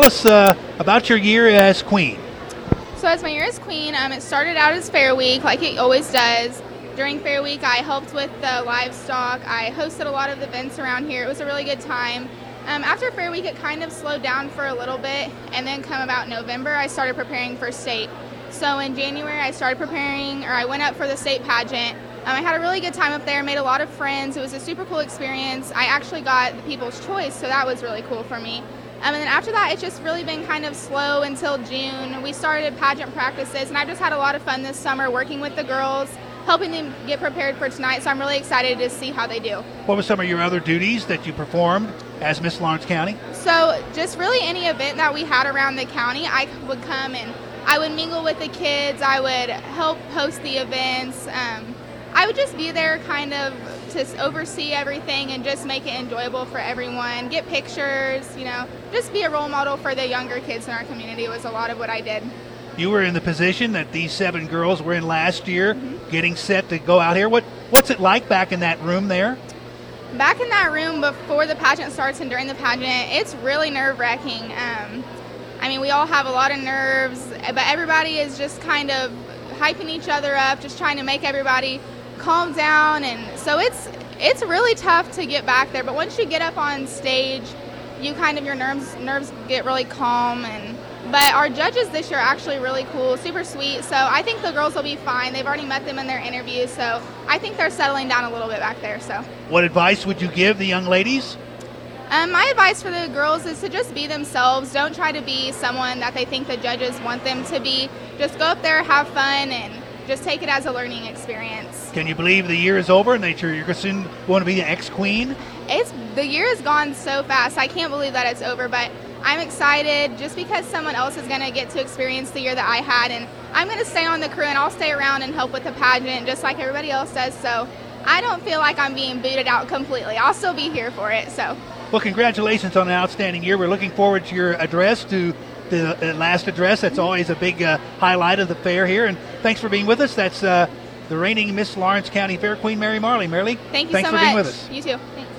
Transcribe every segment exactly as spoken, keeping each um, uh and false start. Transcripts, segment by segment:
us uh, about your year as queen. So as my year as queen, um, it started out as Fair Week, like it always does. During Fair Week, I helped with the livestock. I hosted a lot of events around here. It was a really good time. Um, after Fair Week, it kind of slowed down for a little bit, and then come about November, I started preparing for state. So in January, I started preparing, or I went up for the state pageant. Um, I had a really good time up there, made a lot of friends. It was a super cool experience. I actually got the People's Choice, so that was really cool for me. Um, and then after that, it's just really been kind of slow until June. We started pageant practices, and I've just had a lot of fun this summer working with the girls, helping them get prepared for tonight, so I'm really excited to see how they do. What were some of your other duties that you performed as Miss Lawrence County? So just really any event that we had around the county, I would come and I would mingle with the kids. I would help host the events. Um, I would just be there kind of to oversee everything and just make it enjoyable for everyone, get pictures, you know, just be a role model for the younger kids in our community was a lot of what I did. You were in the position that these seven girls were in last year, Mm-hmm. getting set to go out here. What What's it like back in that room there? Back in that room before the pageant starts and during the pageant, it's really nerve-wracking. Um, I mean, we all have a lot of nerves, but everybody is just kind of hyping each other up, just trying to make everybody calm down, and so it's it's really tough to get back there. But once you get up on stage, you kind of your nerves nerves get really calm. And but our judges this year are actually really cool, super sweet. So I think the girls will be fine. They've already met them in their interviews, so I think they're settling down a little bit back there. So what advice would you give the young ladies? Um, my advice for the girls is to just be themselves. Don't try to be someone that they think the judges want them to be. Just go up there, have fun, and just take it as a learning experience. Can you believe the year is over and that you're, you're soon going to be the ex-queen? It's the year has gone so fast. I can't believe that it's over, but I'm excited just because someone else is going to get to experience the year that I had, and I'm going to stay on the crew and I'll stay around and help with the pageant just like everybody else does. So I don't feel like I'm being booted out completely. I'll still be here for it. So. Well, congratulations on an outstanding year. We're looking forward to your address, to the uh, last address. That's always a big uh, highlight of the fair here. And thanks for being with us. That's uh, the reigning Miss Lawrence County Fair Queen, Mary Marley. Marley, thank you thanks so for much. being with us. You too. Thanks.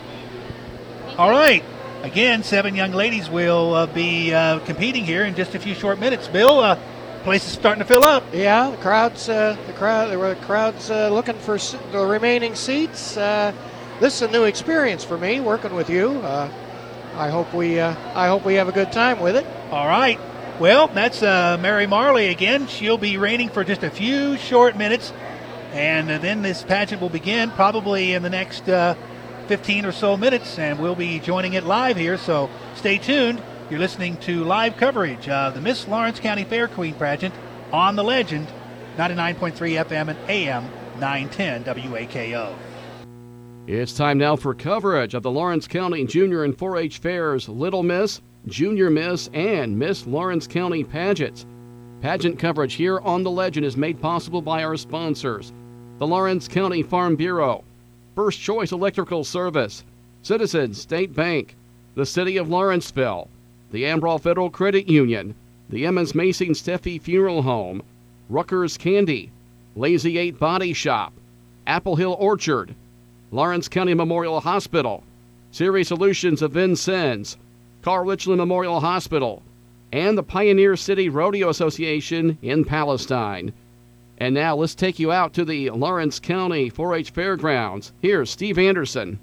Thank All you. right. Again, seven young ladies will uh, be uh, competing here in just a few short minutes. Bill, uh, place is starting to fill up. Yeah, the crowd's uh, the crowd the crowd's uh, looking for s- the remaining seats. Uh, this is a new experience for me working with you. Uh, I hope we uh, I hope we have a good time with it. All right. Well, that's uh, Mary Marley again. She'll be reigning for just a few short minutes, and uh, then this pageant will begin probably in the next uh, fifteen or so minutes, and we'll be joining it live here, so stay tuned. You're listening to live coverage of the Miss Lawrence County Fair Queen pageant on the Legend, ninety-nine point three F M and A M nine ten W A K O. It's time now for coverage of the Lawrence County Junior and four H Fairs Little Miss, Junior Miss, and Miss Lawrence County pageants. Pageant coverage here on the Legend is made possible by our sponsors: the Lawrence County Farm Bureau, First Choice Electrical Service, Citizens State Bank, the City of Lawrenceville, the Ambrol Federal Credit Union, the Emmons Macy Steffi Funeral Home, Rucker's Candy, Lazy Eight Body Shop, Apple Hill Orchard, Lawrence County Memorial Hospital, Siri Solutions of Vincennes, Carl Richland Memorial Hospital, and the Pioneer City Rodeo Association in Palestine. And now let's take you out to the Lawrence County four H Fairgrounds. Here's Steve Anderson.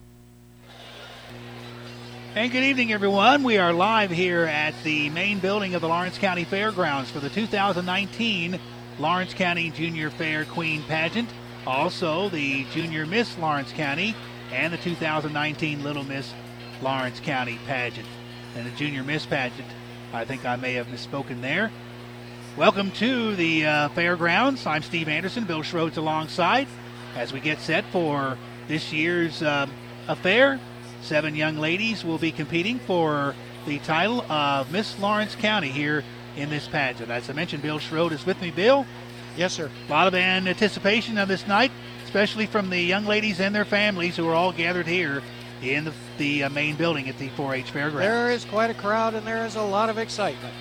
And good evening, everyone. We are live here at the main building of the Lawrence County Fairgrounds for the two thousand nineteen Lawrence County Junior Fair Queen Pageant. Also, the Junior Miss Lawrence County and the two thousand nineteen Little Miss Lawrence County Pageant. And the Junior Miss Pageant, I think I may have misspoken there. Welcome to the uh, Fairgrounds. I'm Steve Anderson, Bill Schroeds alongside as we get set for this year's um, affair. Seven young ladies will be competing for the title of Miss Lawrence County here in this pageant. As I mentioned, Bill Schroed is with me. Bill? Yes, sir. A lot of anticipation of this night, especially from the young ladies and their families who are all gathered here in the, the uh, main building at the four H Fairgrounds. There is quite a crowd and there is a lot of excitement.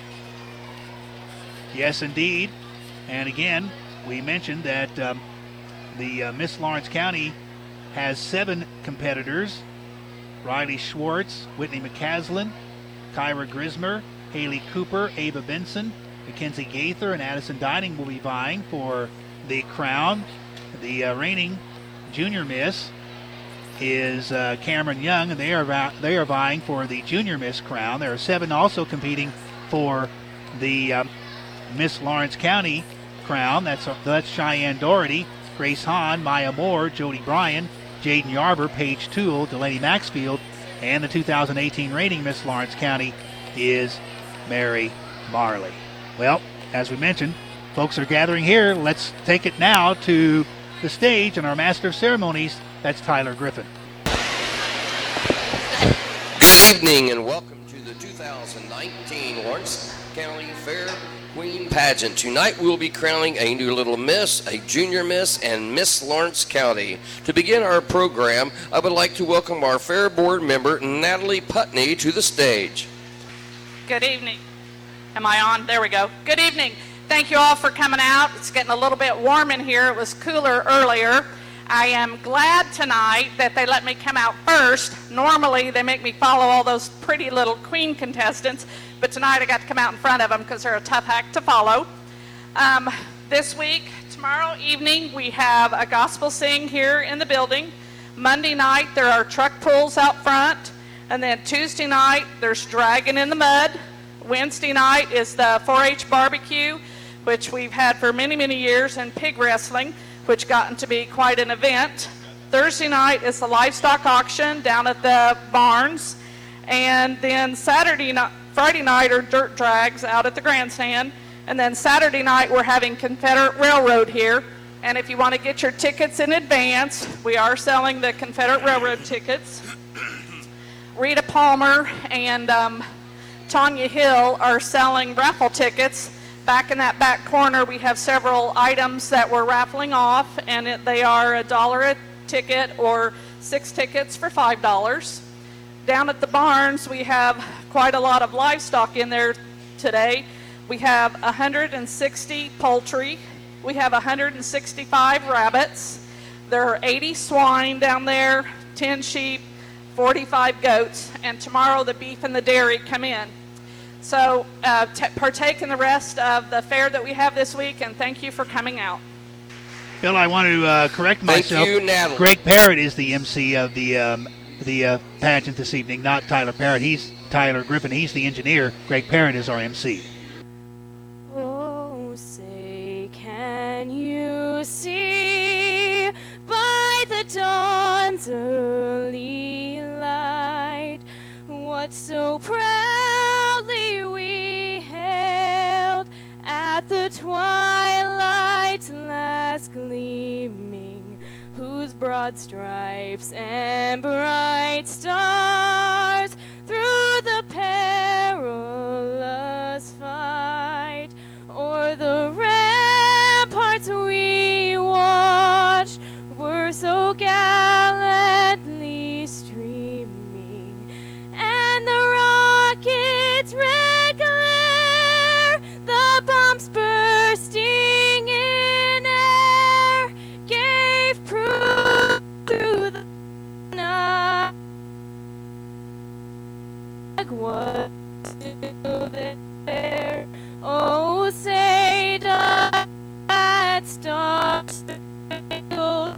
Yes, indeed. And again, we mentioned that um, the uh, Miss Lawrence County has seven competitors: Riley Schwartz, Whitney McCaslin, Kyra Grismer, Haley Cooper, Ava Benson, Mackenzie Gaither, and Addison Dining will be vying for the crown. The uh, reigning junior miss is uh, Cameron Young, and they are va- they are vying for the junior miss crown. There are seven also competing for the um, Miss Lawrence County crown. That's uh, that's Cheyenne Doherty, Grace Hahn, Maya Moore, Jody Bryan, Jaden Yarber, Paige Toole, Delaney Maxfield, and the two thousand eighteen reigning Miss Lawrence County is Mary Marley. Well, as we mentioned, folks are gathering here. Let's take it now to the stage and our Master of Ceremonies. That's Tyler Griffin. Good evening and welcome to the two thousand nineteen Lawrence County Fair Queen Pageant. Tonight we'll be crowning a new little miss, a junior miss, and Miss Lawrence County. To begin our program, I would like to welcome our Fair Board member, Natalie Putney, to the stage. Good evening. Am I on? There we go. Good evening. Thank you all for coming out. It's getting a little bit warm in here. It was cooler earlier. I am glad tonight that they let me come out first. Normally they make me follow all those pretty little queen contestants, but tonight I got to come out in front of them because they're a tough act to follow. Um, this week, tomorrow evening, we have a gospel sing here in the building. Monday night there are truck pulls out front, and then Tuesday night there's Dragon in the Mud. Wednesday night is the four H barbecue, which we've had for many, many years, and pig wrestling, which gotten to be quite an event. Thursday night is the livestock auction down at the barns. And then Saturday night, Friday night are dirt drags out at the grandstand. And then Saturday night we're having Confederate Railroad here. And if you want to get your tickets in advance, we are selling the Confederate Railroad tickets. Rita Palmer and um, Tanya Hill are selling raffle tickets. Back in that back corner, we have several items that we're raffling off, and it, they are a dollar a ticket or six tickets for five dollars. Down at the barns, we have quite a lot of livestock in there today. We have one hundred sixty poultry. We have one hundred sixty-five rabbits. There are eighty swine down there, ten sheep, forty-five goats, and tomorrow the beef and the dairy come in. So uh, t- partake in the rest of the fair that we have this week, and thank you for coming out. Bill, I want to uh, correct myself. Thank you, Natalie. Greg Parrott is the M C of the um, the uh, pageant this evening, not Tyler Parrott. He's Tyler Griffin. He's the engineer. Greg Parrott is our M C. Oh, say, can you see by the dawn's early light what so proudly we hailed at the twilight's last gleaming, whose broad stripes and bright stars through the perilous fight o'er the ramparts we watched were so gallantly streaming, and the rockets' red glare, the bombs bursting in air, gave proof through the night was still there. Oh, say does that star-spangled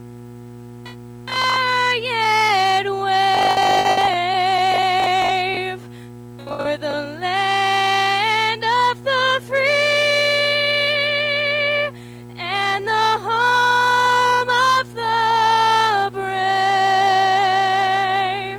banner yet wave o'er the land of the free and the home of the brave?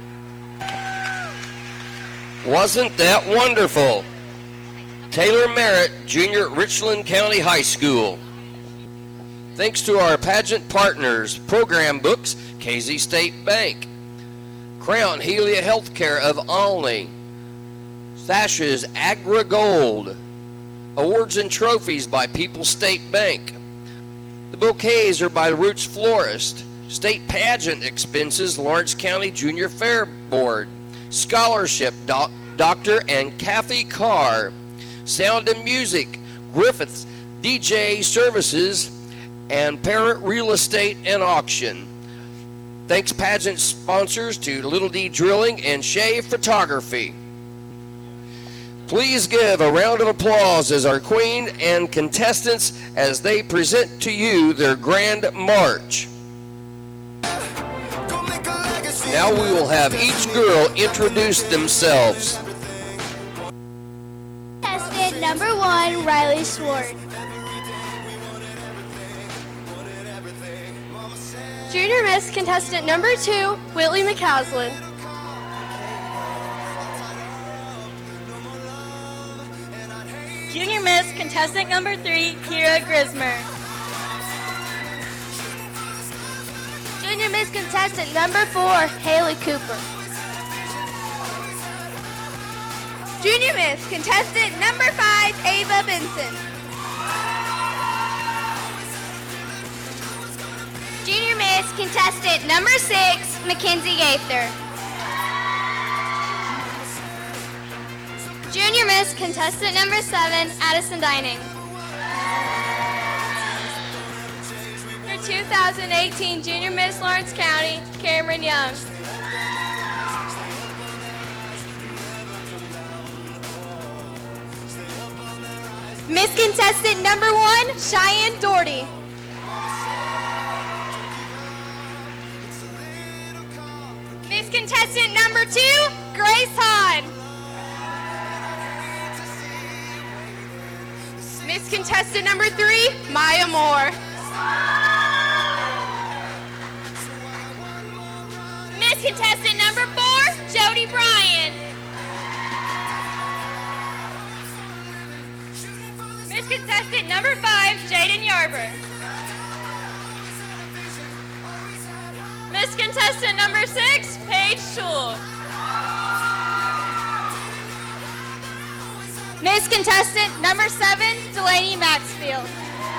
Wasn't that wonderful? Taylor Merritt, junior at Richland County High School. Thanks to our pageant partners, Program Books, K Z State Bank, Crown Helia Healthcare of Olney, Sasha's Agra Gold, awards and trophies by People's State Bank. The bouquets are by Roots Florist. State pageant expenses, Lawrence County Junior Fair Board. Scholarship, doc, Doctor and Kathy Carr. Sound and Music, Griffith's D J Services, and Parent Real Estate and Auction. Thanks pageant sponsors to Little D Drilling and Shea Photography. Please give a round of applause as our queen and contestants as they present to you their grand march. Now we will have each girl introduce themselves. Contestant number one, Riley Swart. Junior Miss contestant number two, Whitley McCaslin. Junior Miss contestant number three, Kira Grismer. Junior Miss contestant number four, Haley Cooper. Junior Miss contestant number five, Ava Benson. Junior Miss contestant number six, Mackenzie Gaither. Junior Miss contestant number seven, Addison Dining. For two thousand eighteen Junior Miss Lawrence County, Cameron Young. Miss contestant number one, Cheyenne Doherty. Miss contestant number two, Grace Hahn. Miss contestant number three, Maya Moore. Miss contestant number four, Jody Bryan. Miss contestant number five, Jaden Yarber. Miss contestant number six, Paige Schul. Miss contestant number seven, Delaney Maxfield.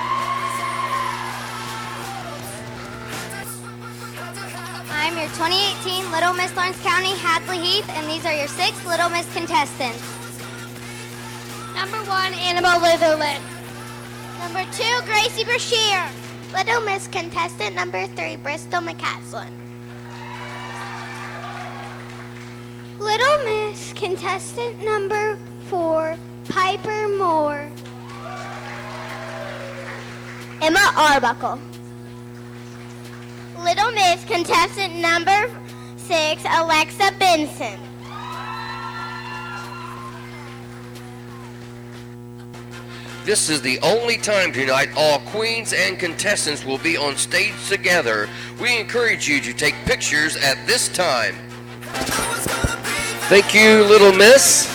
I'm your twenty eighteen Little Miss Lawrence County Hadley Heath, and these are your six Little Miss contestants. Number one, Annabelle Litherland. Number two, Gracie Brashear. Little Miss contestant number three, Bristol McCaslin. Little Miss contestant number four, Piper Moore. Emma Arbuckle. Little Miss contestant number six, Alexa Benson. This is the only time tonight all queens and contestants will be on stage together. We encourage you to take pictures at this time. Thank you, Little Miss.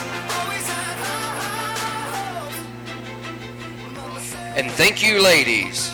And thank you, ladies.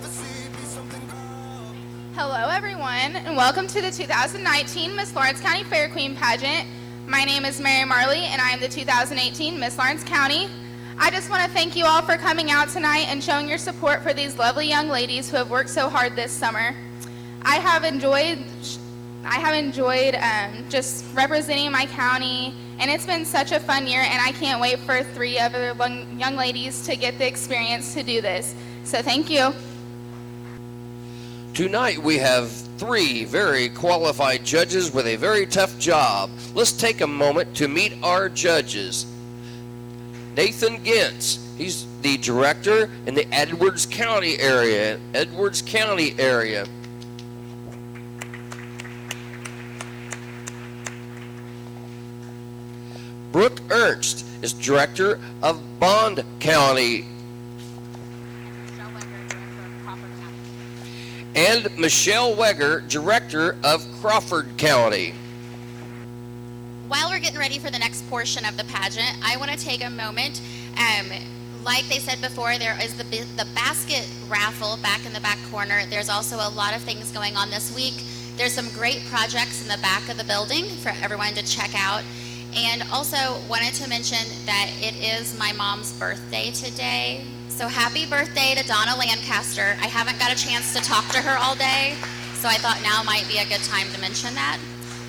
Hello, everyone, and welcome to the two thousand nineteen Miss Lawrence County Fair Queen pageant. My name is Mary Marley, and I am the two thousand eighteen Miss Lawrence County. I just want to thank you all for coming out tonight and showing your support for these lovely young ladies who have worked so hard this summer. I have enjoyed, I have enjoyed um, just representing my county, and it's been such a fun year, and I can't wait for three other young ladies to get the experience to do this. So thank you. Tonight we have three very qualified judges with a very tough job. Let's take a moment to meet our judges. Nathan Gintz, he's the director in the Edwards County area. Edwards County area. Brooke Ernst is director of Bond County. And Michelle Weger, director of Crawford County. While we're getting ready for the next portion of the pageant, I want to take a moment. Um, like they said before, there is the the basket raffle back in the back corner. There's also a lot of things going on this week. There's some great projects in the back of the building for everyone to check out. And also wanted to mention that it is my mom's birthday today. So happy birthday to Donna Lancaster. I haven't got a chance to talk to her all day, so I thought now might be a good time to mention that.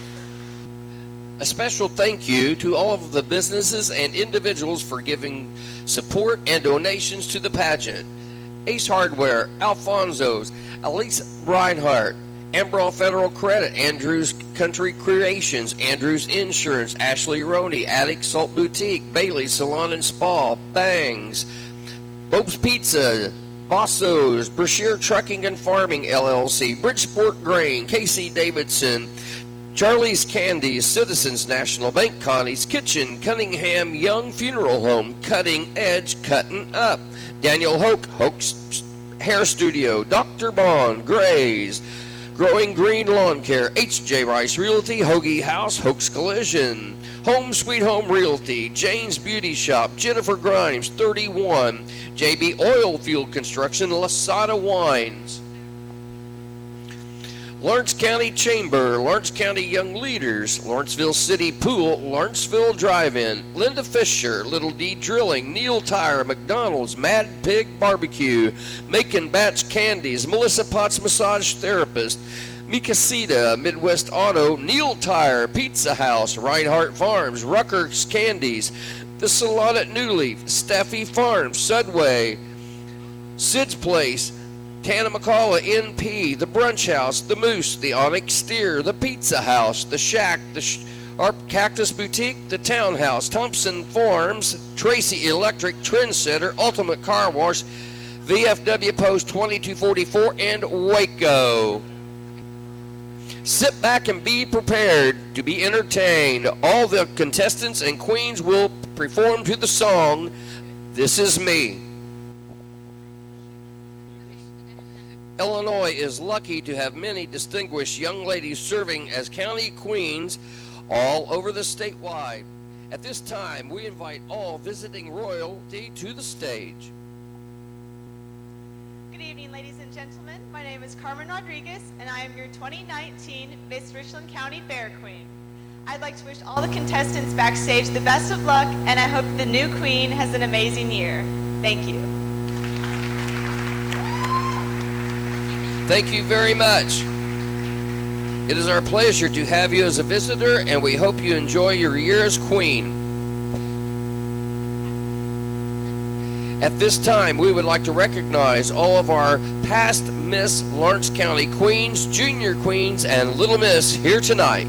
A special thank you to all of the businesses and individuals for giving support and donations to the pageant. Ace Hardware, Alfonso's, Elise Reinhardt, Embron Federal Credit, Andrews Country Creations, Andrews Insurance, Ashley Roney, Attic Salt Boutique, Bailey Salon and Spa, Bangs, Bob's Pizza, Bosso's, Brashear Trucking and Farming, L L C, Bridgeport Grain, K C Davidson, Charlie's Candies, Citizens National Bank, Connie's Kitchen, Cunningham Young Funeral Home, Cutting Edge, Cutting Up, Daniel Hoke, Hoke's Hair Studio, Doctor Bond, Gray's, Growing Green Lawn Care, H J Rice Realty, Hoagie House, Hoke's Collision, Home Sweet Home Realty, Jane's Beauty Shop, Jennifer Grimes, thirty-one, J B Oil Field Construction, Lasada Wines, Lawrence County Chamber, Lawrence County Young Leaders, Lawrenceville City Pool, Lawrenceville Drive-In, Linda Fisher, Little D Drilling, Neil Tire, McDonald's, Mad Pig Barbecue, Macon Batch Candies, Melissa Potts Massage Therapist, Mikasita, Midwest Auto, Neil Tire, Pizza House, Reinhardt Farms, Rucker's Candies, The Salon at New Leaf, Staffy Farms, Sudway, Sid's Place, Tanamacala N P, The Brunch House, The Moose, The Onyx Steer, The Pizza House, The Shack, The Sh- Our Cactus Boutique, The Townhouse, Thompson Farms, Tracy Electric, Trendsetter, Ultimate Car Wash, V F W Post twenty-two forty-four, and Waco. Sit back and be prepared to be entertained. All the contestants and queens will perform to the song, This Is Me. Illinois is lucky to have many distinguished young ladies serving as county queens all over the statewide. At this time, we invite all visiting royalty to the stage. Good evening, ladies and gentlemen. My name is Carmen Rodriguez, and I am your twenty nineteen Miss Richland County Fair Queen. I'd like to wish all the contestants backstage the best of luck, and I hope the new queen has an amazing year. Thank you. Thank you very much. It is our pleasure to have you as a visitor, and we hope you enjoy your year as queen. At this time, we would like to recognize all of our past Miss Lawrence County queens, junior queens, and Little Miss here tonight.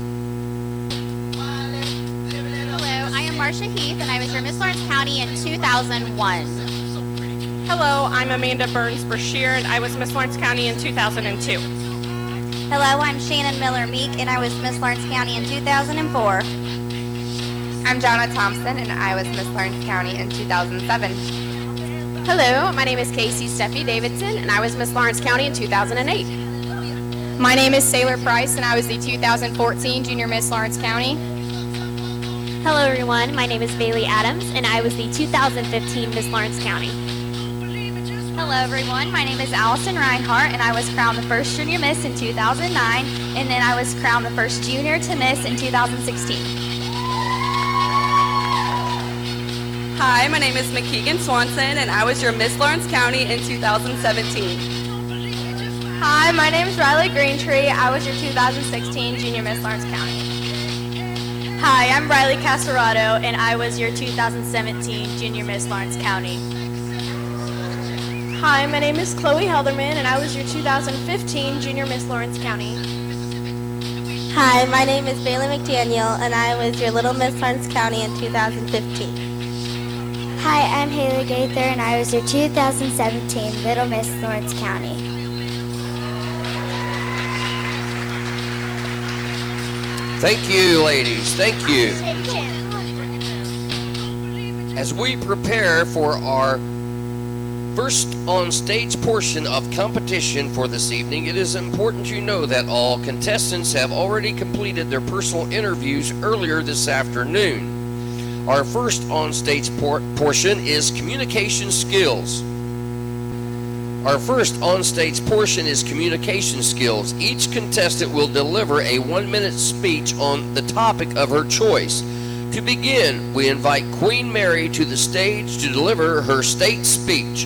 Hello, I am Marcia Heath, and I was your Miss Lawrence County in two thousand one. Hello, I'm Amanda Burns Brashear, and I was Miss Lawrence County in two thousand two. Hello, I'm Shannon Miller Meek, and I was Miss Lawrence County in two thousand four. I'm Jonna Thompson, and I was Miss Lawrence County in two thousand seven. Hello, my name is Casey Steffi Davidson, and I was Miss Lawrence County in two thousand eight. My name is Sailor Price, and I was the two thousand fourteen Junior Miss Lawrence County. Hello, everyone. My name is Bailey Adams, and I was the two thousand fifteen Miss Lawrence County. Hello, everyone. My name is Allison Reinhart, and I was crowned the first Junior Miss in two thousand nine, and then I was crowned the first Junior to Miss in two thousand sixteen. Hi, my name is McKeegan Swanson, and I was your Miss Lawrence County in two thousand seventeen. Hi, my name is Riley Greentree. I was your two thousand sixteen Junior Miss Lawrence County. Hi, I'm Riley Casarado, and I was your two thousand seventeen Junior Miss Lawrence County. Hi, my name is Chloe Helderman, and I was your two thousand fifteen Junior Miss Lawrence County. Hi, my name is Bailey McDaniel, and I was your Little Miss Lawrence County in two thousand fifteen. Hi, I'm Haley Gaither, and I was your two thousand seventeen Little Miss Lawrence County. Thank you, ladies. Thank you. As we prepare for our first on-stage portion of competition for this evening, it is important to know that all contestants have already completed their personal interviews earlier this afternoon. Our first on-stage por- portion is communication skills. Our first on-stage portion is communication skills. Each contestant will deliver a one-minute speech on the topic of her choice. To begin, we invite Queen Mary to the stage to deliver her state speech.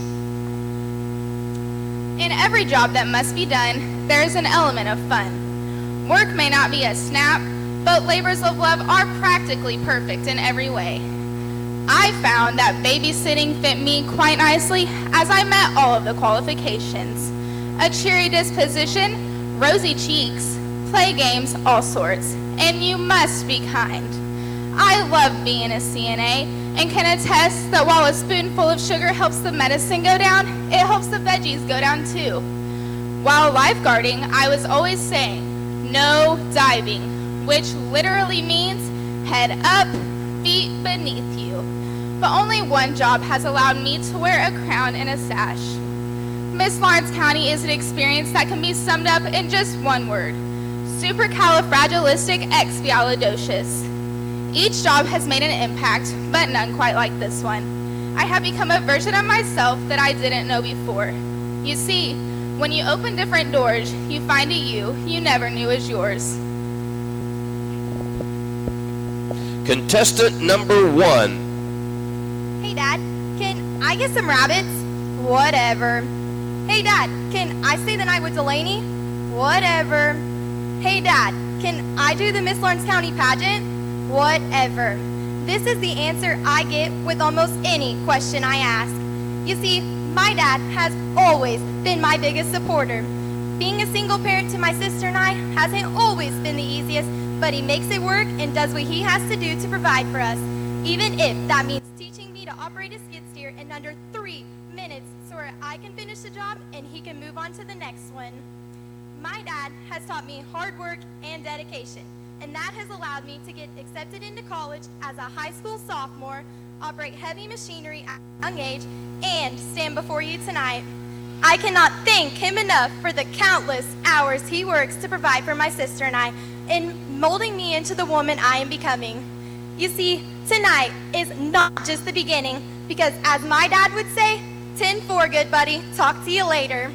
In every job that must be done, there is an element of fun. Work may not be a snap, but labors of love are practically perfect in every way. I found that babysitting fit me quite nicely as I met all of the qualifications. A cheery disposition, rosy cheeks, play games, all sorts. And you must be kind. I love being a C N A and can attest that while a spoonful of sugar helps the medicine go down, it helps the veggies go down too. While lifeguarding, I was always saying, no diving, which literally means head up, feet beneath you. But only one job has allowed me to wear a crown and a sash. Miss Lawrence County is an experience that can be summed up in just one word: supercalifragilisticexpialidocious. Each job has made an impact, but none quite like this one. I have become a version of myself that I didn't know before. You see, when you open different doors, you find a you you never knew was yours. Contestant number one. Hey, Dad, can I get some rabbits? Whatever. Hey, Dad, can I stay the night with Delaney? Whatever. Hey, Dad, can I do the Miss Lawrence County pageant? Whatever. This is the answer I get with almost any question I ask. You see, my dad has always been my biggest supporter. Being a single parent to my sister and I hasn't always been the easiest, but he makes it work and does what he has to do to provide for us, even if that means teaching me to operate a skid steer in under three minutes so I can finish the job and he can move on to the next one. My dad has taught me hard work and dedication, and that has allowed me to get accepted into college as a high school sophomore, operate heavy machinery at a young age, and stand before you tonight. I cannot thank him enough for the countless hours he works to provide for my sister and I, in molding me into the woman I am becoming. You see, tonight is not just the beginning, because as my dad would say, ten four, good buddy, talk to you later.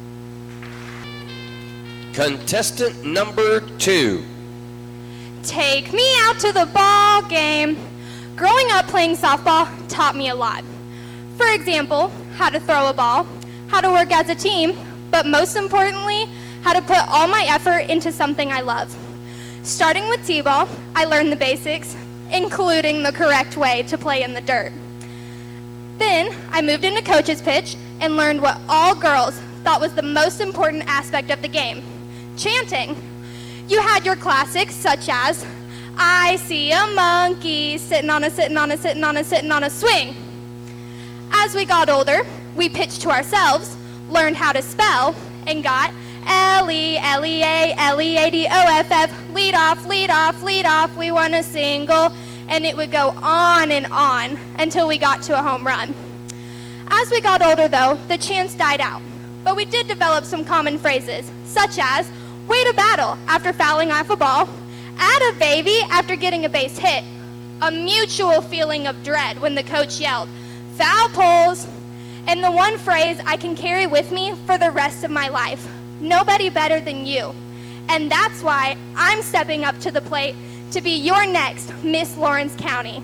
Contestant number two. Take me out to the ball game. Growing up playing softball taught me a lot. For example, how to throw a ball, how to work as a team, but most importantly, how to put all my effort into something I love. Starting with t-ball, I learned the basics, including the correct way to play in the dirt. Then I moved into coach's pitch and learned what all girls thought was the most important aspect of the game: chanting. You had your classics such as, I see a monkey sitting on a, sitting on a, sitting on a, sitting on a swing. As we got older, we pitched to ourselves, learned how to spell, and got L E L E A L E A D O F F, lead off, lead off, lead off, we won a single, and it would go on and on until we got to a home run. As we got older though, the chants died out, but we did develop some common phrases, such as, way to battle after fouling off a ball, atta baby after getting a base hit, a mutual feeling of dread when the coach yelled, foul poles, and the one phrase I can carry with me for the rest of my life, nobody better than you. And that's why I'm stepping up to the plate to be your next Miss Lawrence County.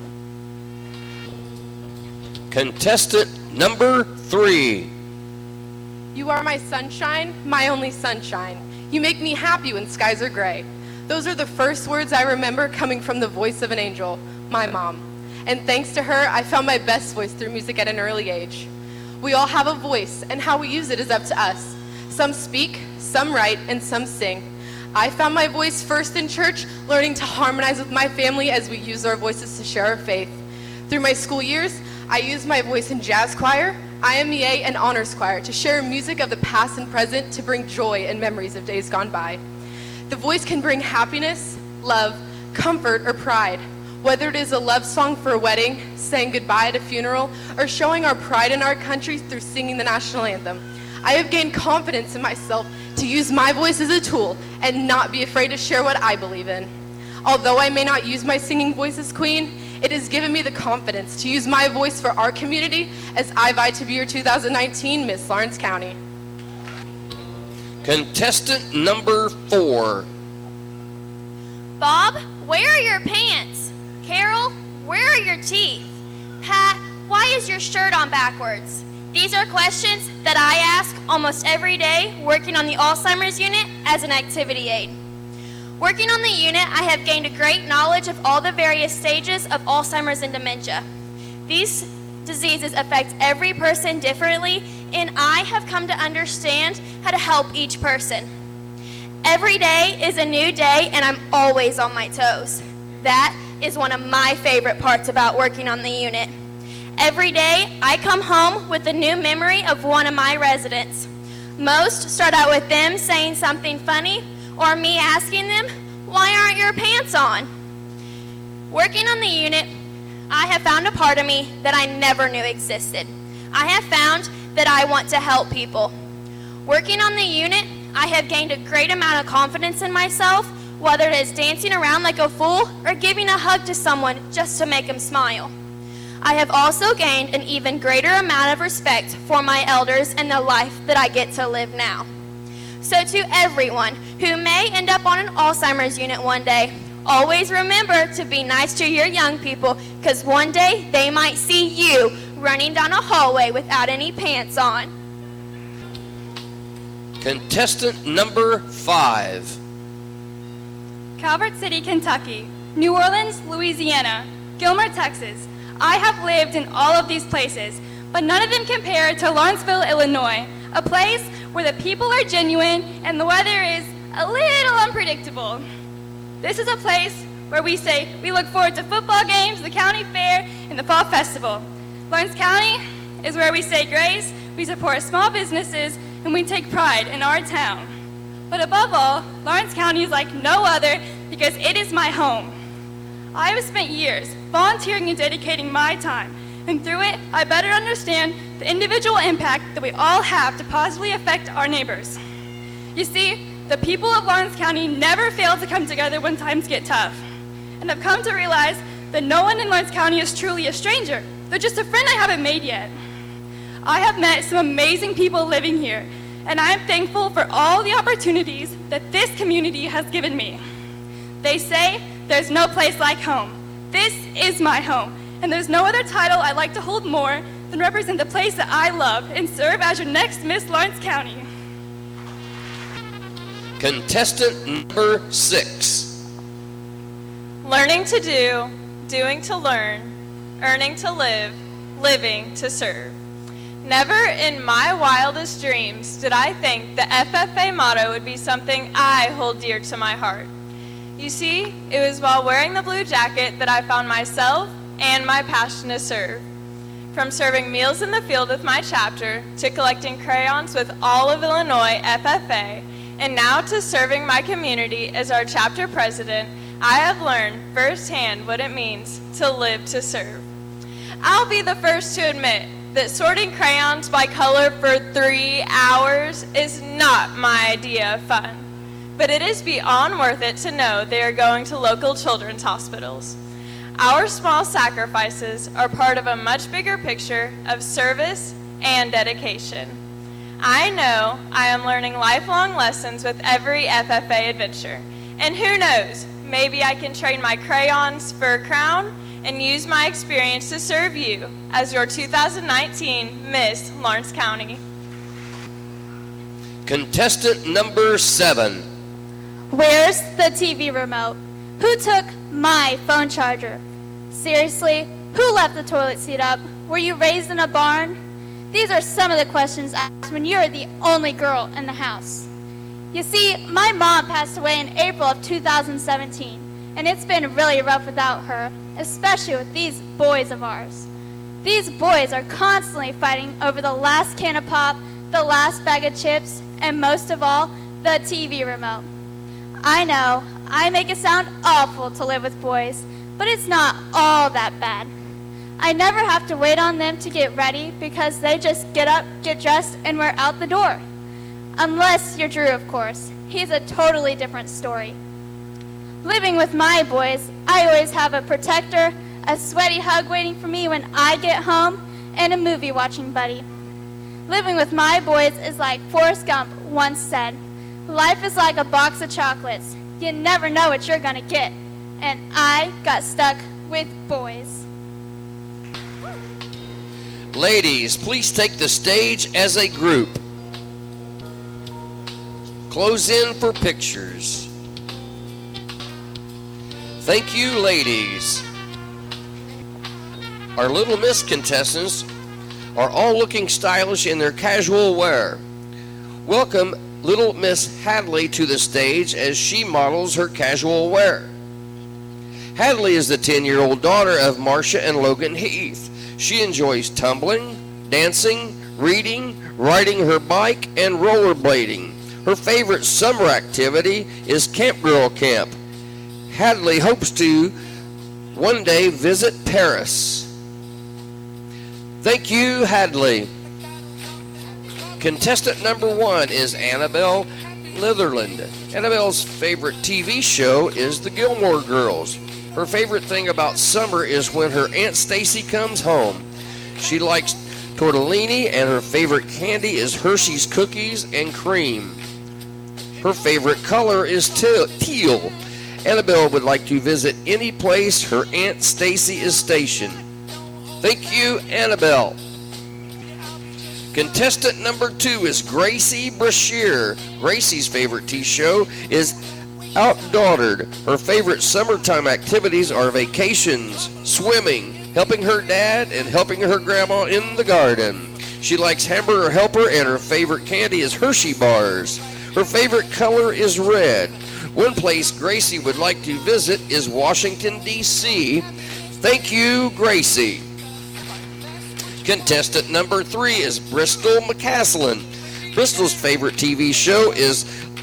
Contestant number three. You are my sunshine, my only sunshine. You make me happy when skies are gray. Those are the first words I remember coming from the voice of an angel, my mom. And thanks to her, I found my best voice through music at an early age. We all have a voice, and how we use it is up to us. Some speak, some write, and some sing. I found my voice first in church, learning to harmonize with my family as we use our voices to share our faith. Through my school years, I used my voice in jazz choir, I M E A, and honors choir to share music of the past and present to bring joy and memories of days gone by. The voice can bring happiness, love, comfort, or pride. Whether it is a love song for a wedding, saying goodbye at a funeral, or showing our pride in our country through singing the national anthem, I have gained confidence in myself to use my voice as a tool and not be afraid to share what I believe in. Although I may not use my singing voice as queen, it has given me the confidence to use my voice for our community as I vie to be your two thousand nineteen Miss Lawrence County. Contestant number four. Bob, where are your pants? Carol, where are your teeth? Pat, why is your shirt on backwards? These are questions that I ask almost every day working on the Alzheimer's unit as an activity aide. Working on the unit, I have gained a great knowledge of all the various stages of Alzheimer's and dementia. These diseases affect every person differently, and I have come to understand how to help each person. Every day is a new day, and I'm always on my toes. That is one of my favorite parts about working on the unit. Every day, I come home with a new memory of one of my residents. Most start out with them saying something funny, or me asking them, "Why aren't your pants on?" Working on the unit, I have found a part of me that I never knew existed. I have found that I want to help people. Working on the unit, I have gained a great amount of confidence in myself, whether it is dancing around like a fool or giving a hug to someone just to make them smile. I have also gained an even greater amount of respect for my elders and the life that I get to live now. So to everyone who may end up on an Alzheimer's unit one day, always remember to be nice to your young people, because one day they might see you running down a hallway without any pants on. Contestant number five. Calvert City, Kentucky, New Orleans, Louisiana, Gilmer, Texas. I have lived in all of these places, but none of them compare to Lawrenceville, Illinois, a place where the people are genuine and the weather is a little unpredictable. This is a place where we say we look forward to football games, the county fair, and the fall festival. Lawrence County is where we say grace, we support small businesses, and we take pride in our town. But above all, Lawrence County is like no other because it is my home. I have spent years volunteering and dedicating my time, and through it, I better understand the individual impact that we all have to positively affect our neighbors. You see, the people of Lawrence County never fail to come together when times get tough. And I've come to realize that no one in Lawrence County is truly a stranger. They're just a friend I haven't made yet. I have met some amazing people living here, and I am thankful for all the opportunities that this community has given me. They say there's no place like home. This is my home, and there's no other title I'd like to hold more than represent the place that I love and serve as your next Miss Lawrence County. Contestant number six. Learning to do, doing to learn, earning to live, living to serve. Never in my wildest dreams did I think the F F A motto would be something I hold dear to my heart. You see, it was while wearing the blue jacket that I found myself and my passion to serve. From serving meals in the field with my chapter, to collecting crayons with all of Illinois F F A, and now to serving my community as our chapter president, I have learned firsthand what it means to live to serve. I'll be the first to admit that sorting crayons by color for three hours is not my idea of fun. But it is beyond worth it to know they are going to local children's hospitals. Our small sacrifices are part of a much bigger picture of service and dedication. I know I am learning lifelong lessons with every F F A adventure. And who knows, maybe I can trade my crayons for a crown and use my experience to serve you as your two thousand nineteen Miss Lawrence County. Contestant number seven. Where's the T V remote? Who took my phone charger? Seriously, who left the toilet seat up? Were you raised in a barn? These are some of the questions asked when you're the only girl in the house. You see, my mom passed away in April of two thousand seventeen, and it's been really rough without her, especially with these boys of ours. These boys are constantly fighting over the last can of pop, the last bag of chips, and most of all, the T V remote. I know, I make it sound awful to live with boys, but it's not all that bad. I never have to wait on them to get ready because they just get up, get dressed, and we're out the door. Unless you're Drew, of course. He's a totally different story. Living with my boys, I always have a protector, a sweaty hug waiting for me when I get home, and a movie watching buddy. Living with my boys is like Forrest Gump once said, life is like a box of chocolates. You never know what you're gonna get. And I got stuck with boys. Ladies, please take the stage as a group. Close in for pictures. Thank you, ladies. Our Little Miss contestants are all looking stylish in their casual wear. Welcome Little Miss Hadley to the stage as she models her casual wear. Hadley is the ten-year-old daughter of Marcia and Logan Heath. She enjoys tumbling, dancing, reading, riding her bike, and rollerblading. Her favorite summer activity is Camp Girl Camp. Hadley hopes to one day visit Paris. Thank you, Hadley. Contestant number one is Annabelle Litherland. Annabelle's favorite T V show is The Gilmore Girls. Her favorite thing about summer is when her Aunt Stacy comes home. She likes tortellini, and her favorite candy is Hershey's cookies and cream. Her favorite color is teal. Annabelle would like to visit any place her Aunt Stacy is stationed. Thank you, Annabelle. Contestant number two is Gracie Brashear. Gracie's favorite T V show is Outdaughtered. Her favorite summertime activities are vacations, swimming, helping her dad, and helping her grandma in the garden. She likes Hamburger Helper, and her favorite candy is Hershey bars. Her favorite color is red. One place Gracie would like to visit is Washington, D C Thank you, Gracie. Contestant number three is Bristol McCaslin. Bristol's favorite T V show is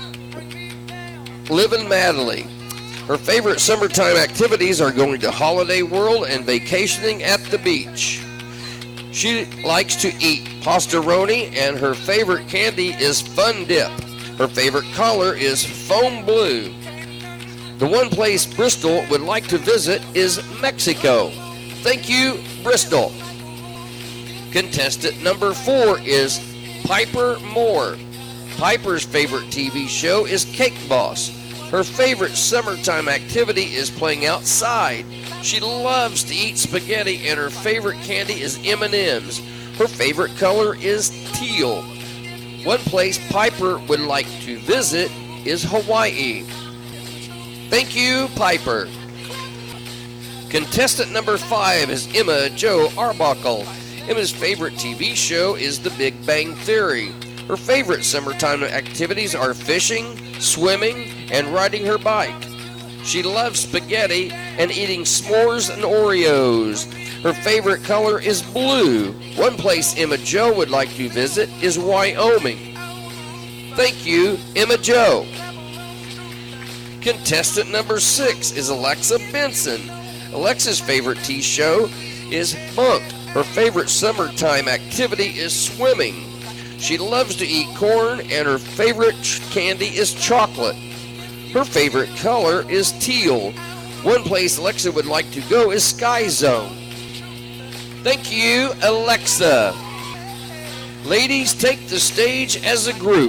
Livin' Madly. Her favorite summertime activities are going to Holiday World and vacationing at the beach. She likes to eat pastaroni, and her favorite candy is Fun Dip. Her favorite color is foam blue. The one place Bristol would like to visit is Mexico. Thank you, Bristol. Contestant number four is Piper Moore. Piper's favorite T V show is Cake Boss. Her favorite summertime activity is playing outside. She loves to eat spaghetti, and her favorite candy is M and M's. Her favorite color is teal. One place Piper would like to visit is Hawaii. Thank you, Piper. Contestant number five is Emma Jo Arbuckle. Emma's favorite T V show is The Big Bang Theory. Her favorite summertime activities are fishing, swimming, and riding her bike. She loves spaghetti and eating s'mores and Oreos. Her favorite color is blue. One place Emma Jo would like to visit is Wyoming. Thank you, Emma Jo. Contestant number six is Alexa Benson. Alexa's favorite T V show is Bunk. Her favorite summertime activity is swimming. She loves to eat corn, and her favorite candy is chocolate. Her favorite color is teal. One place Alexa would like to go is Sky Zone. Thank you, Alexa. Ladies, take the stage as a group.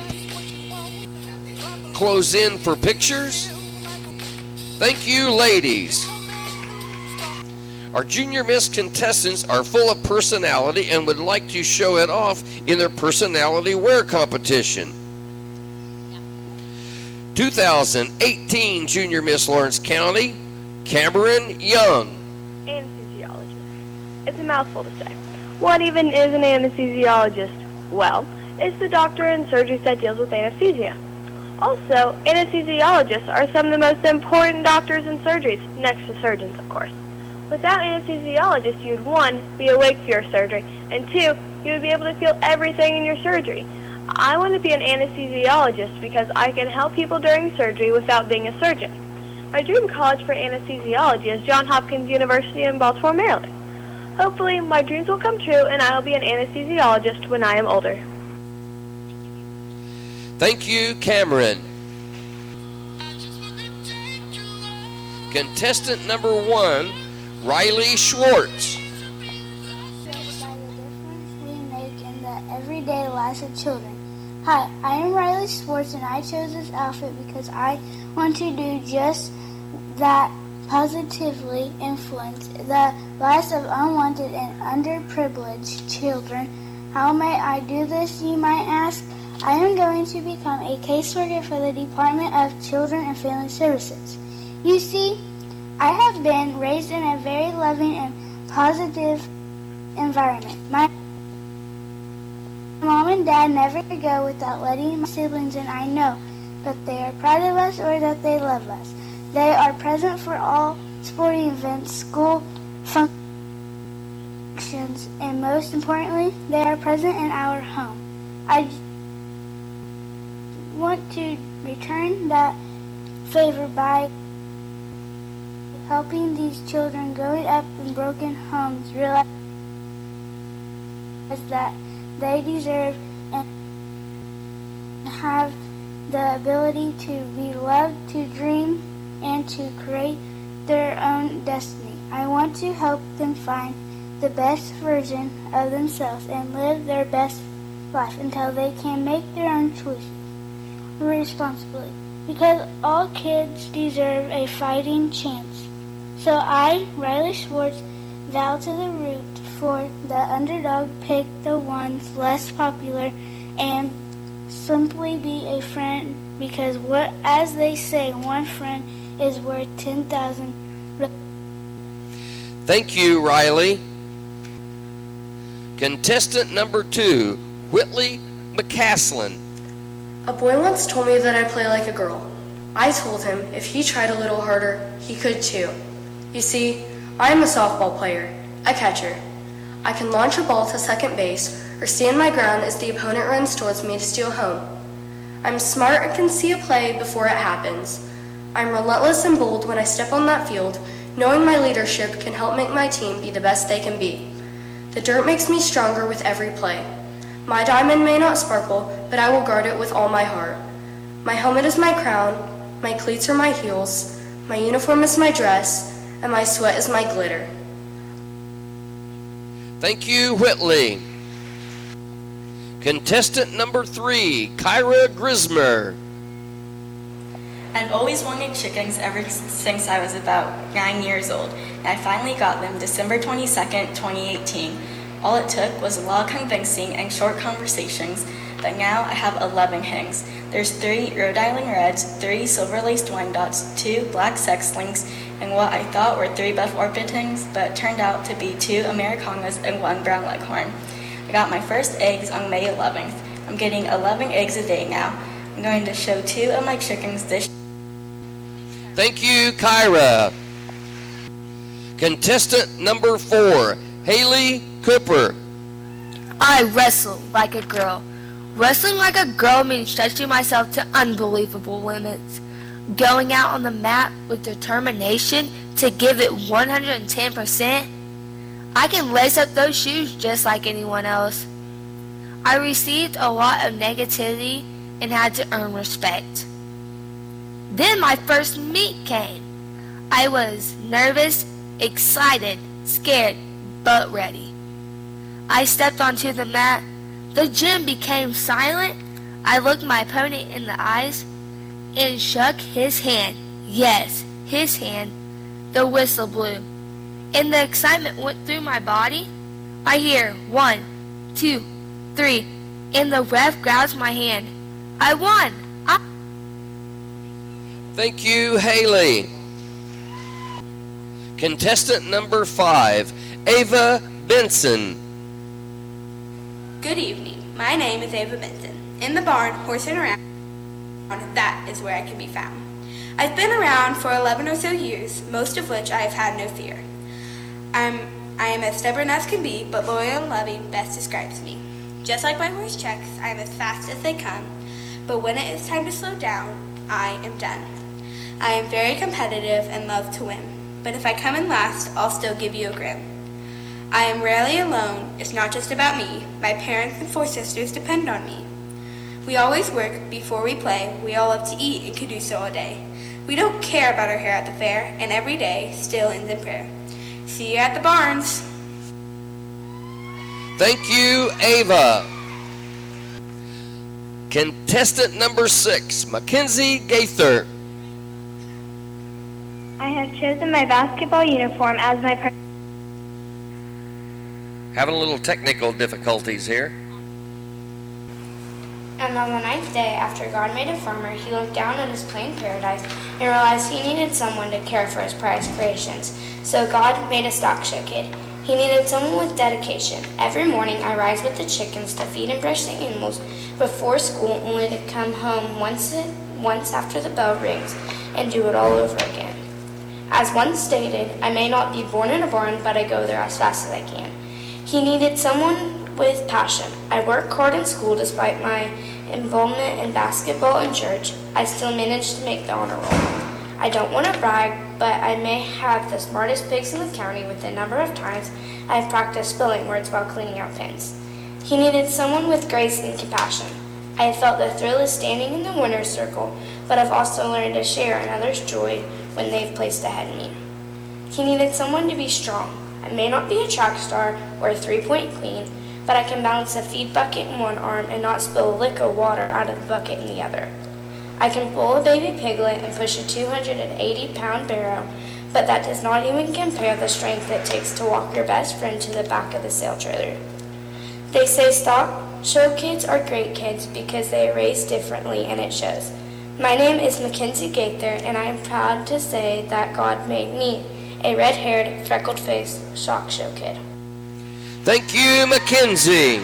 Close in for pictures. Thank you, ladies. Our Junior Miss contestants are full of personality and would like to show it off in their personality wear competition. two thousand eighteen Junior Miss Lawrence County, Cameron Young. Anesthesiologist. It's a mouthful to say. What even is an anesthesiologist? Well, it's the doctor in surgeries that deals with anesthesia. Also, anesthesiologists are some of the most important doctors in surgeries, next to surgeons, of course. Without anesthesiologists, you'd, one, be awake for your surgery, and two, you would be able to feel everything in your surgery. I want to be an anesthesiologist because I can help people during surgery without being a surgeon. My dream college for anesthesiology is Johns Hopkins University in Baltimore, Maryland. Hopefully, my dreams will come true, and I will be an anesthesiologist when I am older. Thank you, Cameron. Contestant number one, Riley Schwartz. By the difference we make in the everyday lives of children. Hi, I am Riley Schwartz, and I chose this outfit because I want to do just that, positively influence the lives of unwanted and underprivileged children. How may I do this, you might ask? I am going to become a caseworker for the Department of Children and Family Services. You see, I have been raised in a very loving and positive environment. My mom and and Dad never go without letting my siblings and I know that they are proud of us or that they love us. They are present for all sporting events, school functions, and most importantly, they are present in our home. I want to return that favor by helping these children growing up in broken homes realize that they deserve and have the ability to be loved, to dream, and to create their own destiny. I want to help them find the best version of themselves and live their best life until they can make their own choices responsibly, because all kids deserve a fighting chance. So I, Riley Schwartz, vow to the root for the underdog, pick the ones less popular, and simply be a friend, because what, as they say, one friend is worth ten thousand. Thank you, Riley. Contestant number two, Whitley McCaslin. A boy once told me that I play like a girl. I told him if he tried a little harder, he could too. You see, I am a softball player, a catcher. I can launch a ball to second base or stand my ground as the opponent runs towards me to steal home. I'm smart and can see a play before it happens. I'm relentless and bold when I step on that field, knowing my leadership can help make my team be the best they can be. The dirt makes me stronger with every play. My diamond may not sparkle, but I will guard it with all my heart. My helmet is my crown, my cleats are my heels, my uniform is my dress, and my sweat is my glitter. Thank you, Whitley. Contestant number three, Kyra Grismer. I've always wanted chickens ever since I was about nine years old, and I finally got them December twenty-second, twenty eighteen. All it took was a lot of convincing and short conversations, but now I have eleven hens. There's three Rhode Island Reds, three silver-laced Wyandottes, two black sex-links, and what I thought were three buff Orpingtons, but turned out to be two Americanas and one brown Leghorn. I got my first eggs on May eleventh. I'm getting eleven eggs a day now. I'm going to show two of my chickens this. Thank you, Kyra. Contestant number four, Haley Cooper. I wrestle like a girl. Wrestling like a girl means stretching myself to unbelievable limits. Going out on the mat with determination to give it one hundred ten percent. I can lace up those shoes just like anyone else. I received a lot of negativity and had to earn respect. Then my first meet came. I was nervous, excited, scared, but ready. I stepped onto the mat. The gym became silent. I looked my opponent in the eyes and shook his hand. Yes, his hand. The whistle blew, and the excitement went through my body. I hear one, two, three, and the ref grabs my hand. I won. I- Thank you, Haley. Contestant number five, Ava Benson. Good evening. My name is Ava Benson. In the barn, horsing around, that is where I can be found. I've been around for eleven or so years, most of which I have had no fear. I'm, I am as stubborn as can be, but loyal and loving best describes me. Just like my horse checks, I am as fast as they come, but when it is time to slow down, I am done. I am very competitive and love to win, but if I come in last, I'll still give you a grin. I am rarely alone. It's not just about me. My parents and four sisters depend on me. We always work before we play. We all love to eat and can do so all day. We don't care about our hair at the fair, and every day still ends in prayer. See you at the barns. Thank you, Ava. Contestant number six, Mackenzie Gaither. I have chosen my basketball uniform as my per- Having a little technical difficulties here. And on the ninth day, after God made a farmer, he looked down on his plain paradise and realized he needed someone to care for his prized creations. So God made a stock show kid. He needed someone with dedication. Every morning I rise with the chickens to feed and brush the animals before school, only to come home once, it, once after the bell rings and do it all over again. As once stated, I may not be born in a barn, but I go there as fast as I can. He needed someone with passion. I work hard in school despite my involvement in basketball and church. I still managed to make the honor roll. I don't want to brag, but I may have the smartest pigs in the county with the number of times I've practiced spelling words while cleaning out pens. He needed someone with grace and compassion. I have felt the thrill of standing in the winner's circle, but I've also learned to share in others' joy when they've placed ahead of me. He needed someone to be strong. I may not be a track star or a three-point queen, but I can balance a feed bucket in one arm and not spill a lick of water out of the bucket in the other. I can pull a baby piglet and push a two hundred eighty pound barrow, but that does not even compare the strength it takes to walk your best friend to the back of the sail trailer. They say stock show kids are great kids because they are raised differently, and it shows. My name is Mackenzie Gaither, and I am proud to say that God made me a red-haired, freckled-faced shock show kid. Thank you, Mackenzie.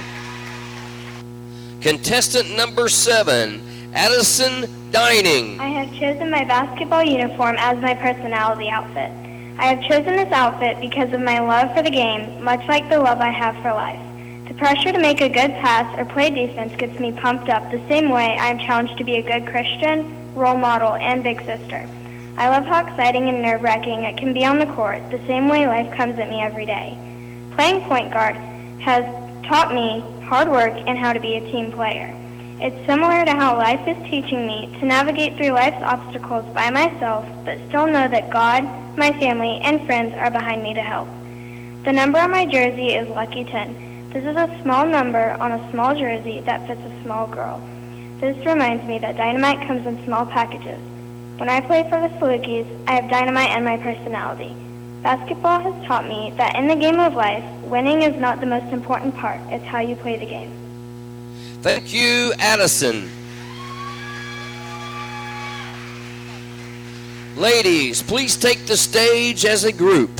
Contestant number seven, Addison Dining. I have chosen my basketball uniform as my personality outfit. I have chosen this outfit because of my love for the game, much like the love I have for life. The pressure to make a good pass or play defense gets me pumped up the same way I am challenged to be a good Christian, role model, and big sister. I love how exciting and nerve-wracking it can be on the court, the same way life comes at me every day. Playing point guard has taught me hard work and how to be a team player. It's similar to how life is teaching me to navigate through life's obstacles by myself, but still know that God, my family, and friends are behind me to help. The number on my jersey is Lucky ten. This is a small number on a small jersey that fits a small girl. This reminds me that dynamite comes in small packages. When I play for the Salukis, I have dynamite in my personality. Basketball has taught me that in the game of life, winning is not the most important part, it's how you play the game. Thank you, Addison. Ladies, please take the stage as a group.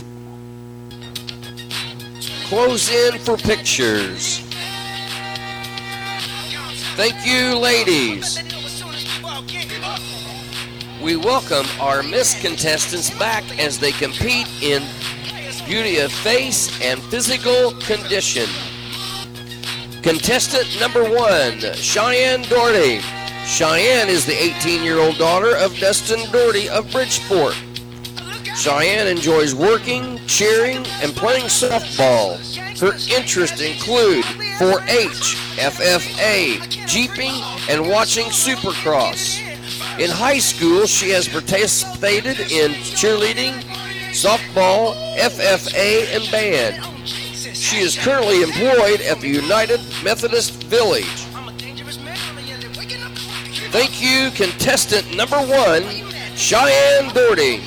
Close in for pictures. Thank you, ladies. We welcome our Miss contestants back as they compete in beauty of face and physical condition. Contestant number one, Cheyenne Doherty. Cheyenne is the eighteen-year-old daughter of Dustin Doherty of Bridgeport. Cheyenne enjoys working, cheering, and playing softball. Her interests include four H, F F A, jeeping, and watching Supercross. In high school, she has participated in cheerleading, softball, F F A, and band. She is currently employed at the United Methodist Village. Thank you, contestant number one, Cheyenne Doherty.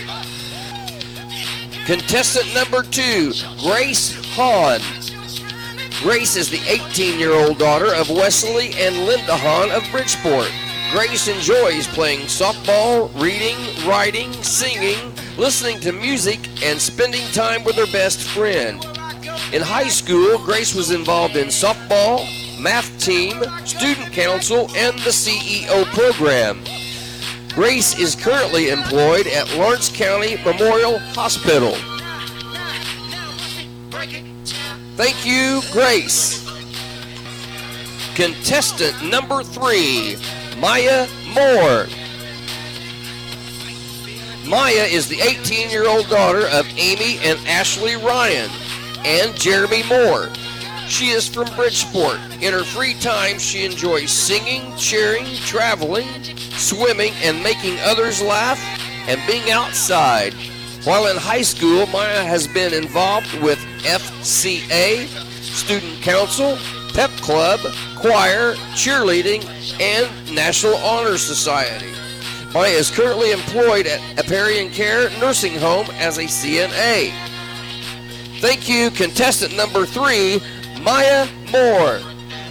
Contestant number two, Grace Hahn. Grace is the eighteen-year-old daughter of Wesley and Linda Hahn of Bridgeport. Grace enjoys playing softball, reading, writing, singing, listening to music, and spending time with her best friend. In high school, Grace was involved in softball, math team, student council, and the C E O program. Grace is currently employed at Lawrence County Memorial Hospital. Thank you, Grace. Contestant number three, Maya Moore. Maya is the eighteen-year-old daughter of Amy and Ashley Ryan and Jeremy Moore. She is from Bridgeport. In her free time, she enjoys singing, cheering, traveling, swimming, and making others laugh, and being outside. While in high school, Maya has been involved with F C A, Student Council, Pep Club, Choir, Cheerleading, and National Honor Society. Maya is currently employed at Aparian Care Nursing Home as a C N A. Thank you, contestant number three, Maya Moore.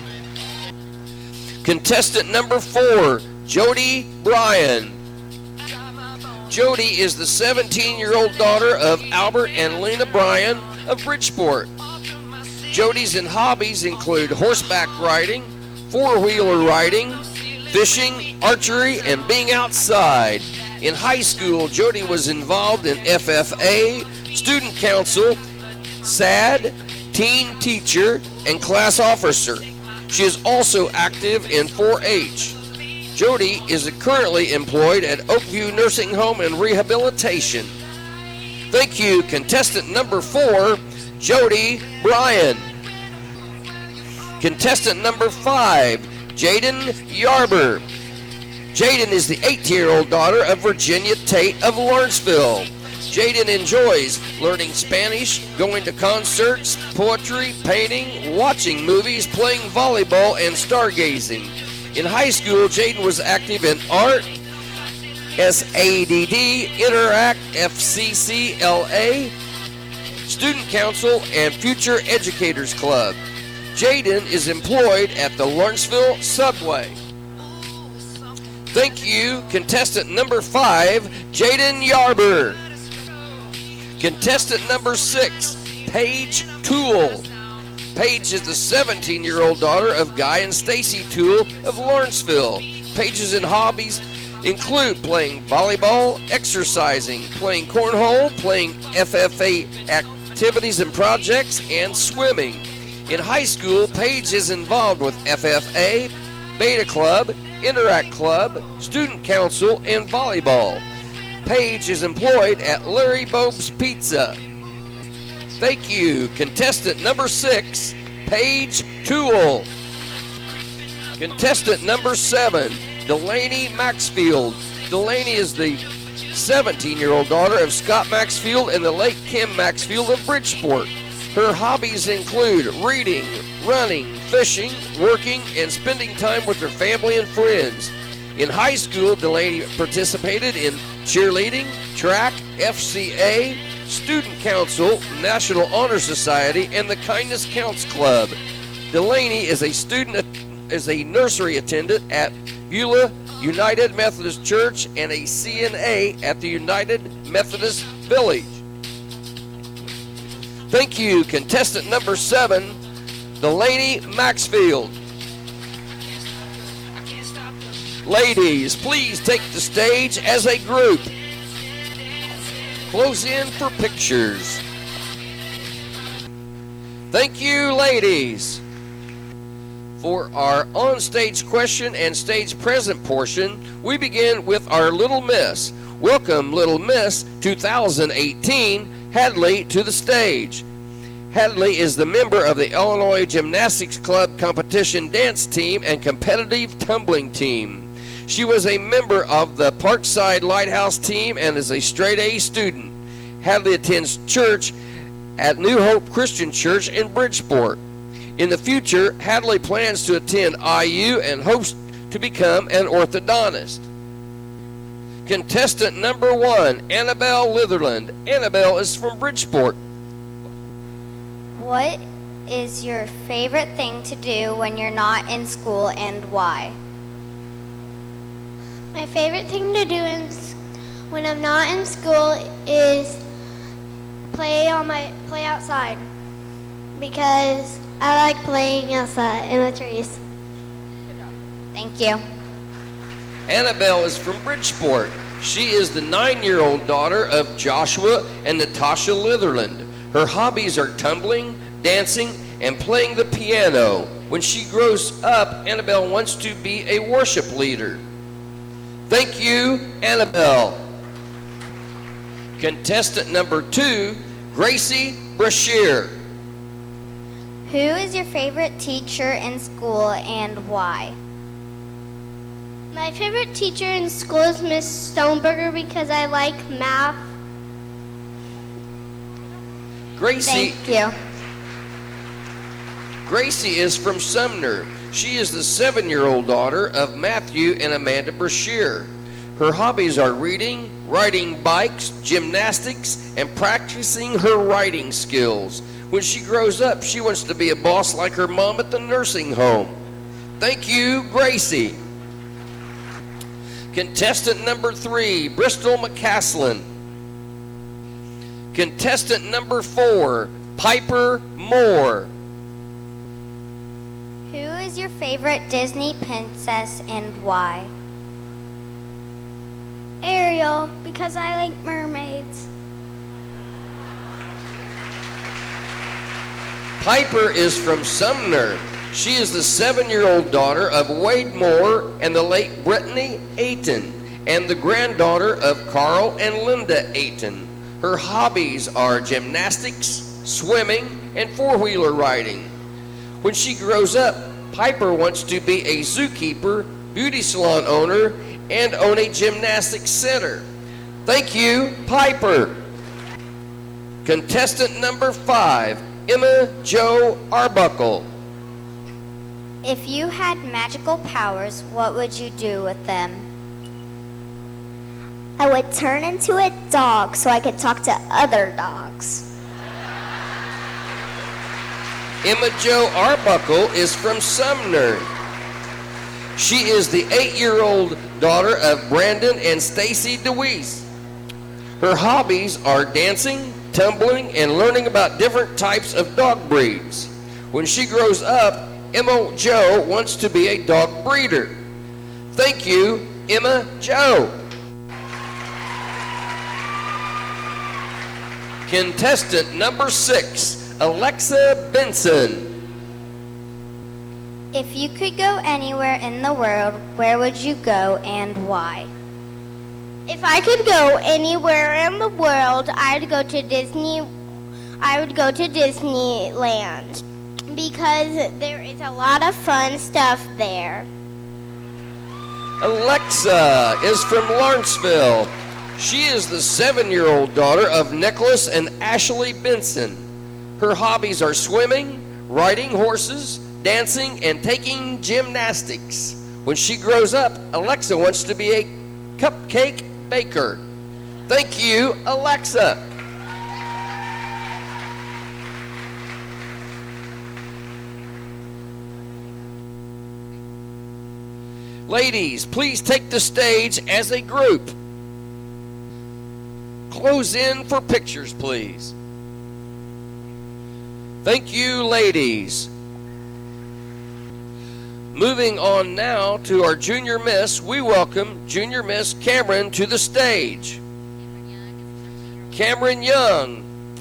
Contestant number four, Jody Bryan. Jody is the seventeen-year-old daughter of Albert and Lena Bryan of Bridgeport. Jody's and hobbies include horseback riding, four-wheeler riding, fishing, archery, and being outside. In high school, Jody was involved in F F A, student council, S A D, teen teacher, and class officer. She is also active in four H. Jody is currently employed at Oakview Nursing Home and Rehabilitation. Thank you, contestant number four, Jody Bryan. Contestant number five, Jaden Yarber. Jaden is the eighteen-year-old daughter of Virginia Tate of Lawrenceville. Jaden enjoys learning Spanish, going to concerts, poetry, painting, watching movies, playing volleyball, and stargazing. In high school, Jaden was active in art, S A D D, Interact, F C C L A, Student Council, and Future Educators Club. Jaden is employed at the Lawrenceville Subway. Thank you, contestant number five, Jaden Yarber. Contestant number six, Paige Toole. Paige is the seventeen-year-old daughter of Guy and Stacy Toole of Lawrenceville. Paige's and hobbies include playing volleyball, exercising, playing cornhole, playing F F A activities and projects, and swimming. In high school, Paige is involved with F F A, Beta Club, Interact Club, Student Council, and volleyball. Paige is employed at Larry Bobe's Pizza. Thank you, contestant number six, Paige Toole. Contestant number seven, Delaney Maxfield. Delaney is the seventeen-year-old daughter of Scott Maxfield and the late Kim Maxfield of Bridgeport. Her hobbies include reading, running, fishing, working, and spending time with her family and friends. In high school, Delaney participated in cheerleading, track, F C A, Student Council, National Honor Society, and the Kindness Counts Club. Delaney is a student is a nursery attendant at Beulah United Methodist Church and a C N A at the United Methodist Village. Thank you, contestant number seven, Delaney Maxfield. Ladies, please take the stage as a group. Close in for pictures. Thank you, ladies. For our on-stage question and stage present portion, we begin with our Little Miss. Welcome, Little Miss two thousand eighteen, Hadley, to the stage. Hadley is the member of the Illinois Gymnastics Club competition dance team and competitive tumbling team. She was a member of the Parkside Lighthouse team and is a straight-A student. Hadley attends church at New Hope Christian Church in Bridgeport. In the future, Hadley plans to attend I U and hopes to become an orthodontist. Contestant number one, Annabelle Litherland. Annabelle is from Bridgeport. What is your favorite thing to do when you're not in school and why? My favorite thing to do in, when I'm not in school is play on my play outside because I like playing outside in the trees. Thank you. Annabelle is from Bridgeport. She is the nine-year-old daughter of Joshua and Natasha Litherland. Her hobbies are tumbling, dancing, and playing the piano. When she grows up, Annabelle wants to be a worship leader. Thank you, Annabelle. Contestant number two, Gracie Brashear. Who is your favorite teacher in school and why? My favorite teacher in school is Miss Stoneberger because I like math. Gracie. Thank you. Gracie is from Sumner. She is the seven-year-old daughter of Matthew and Amanda Brashear. Her hobbies are reading, riding bikes, gymnastics, and practicing her writing skills. When she grows up, she wants to be a boss like her mom at the nursing home. Thank you, Gracie. Contestant number three, Bristol McCaslin. Contestant number four, Piper Moore. Who is your favorite Disney princess and why? Ariel, because I like mermaids. Piper is from Sumner. She is the seven-year-old daughter of Wade Moore and the late Brittany Ayton, and the granddaughter of Carl and Linda Ayton. Her hobbies are gymnastics, swimming, and four-wheeler riding. When she grows up, Piper wants to be a zookeeper, beauty salon owner, and own a gymnastics center. Thank you, Piper. Contestant number five, Emma Jo Arbuckle. If you had magical powers, what would you do with them? I would turn into a dog so I could talk to other dogs. Emma Jo Arbuckle is from Sumner. She is the eight-year-old daughter of Brandon and Stacy DeWeese. Her hobbies are dancing, tumbling, and learning about different types of dog breeds. When she grows up, Emma Jo wants to be a dog breeder. Thank you, Emma Jo. Contestant number six, Alexa Benson. If you could go anywhere in the world, where would you go and why? If I could go anywhere in the world, I'd go to Disney. I would go to Disneyland because there is a lot of fun stuff there. Alexa is from Lawrenceville. She is the seven-year-old daughter of Nicholas and Ashley Benson. Her hobbies are swimming, riding horses, dancing, and taking gymnastics. When she grows up, Alexa wants to be a cupcake baker. Thank you, Alexa. Ladies, please take the stage as a group. Close in for pictures, please. Thank you, ladies. Moving on now to our Junior Miss, we welcome Junior Miss Cameron to the stage. Cameron Young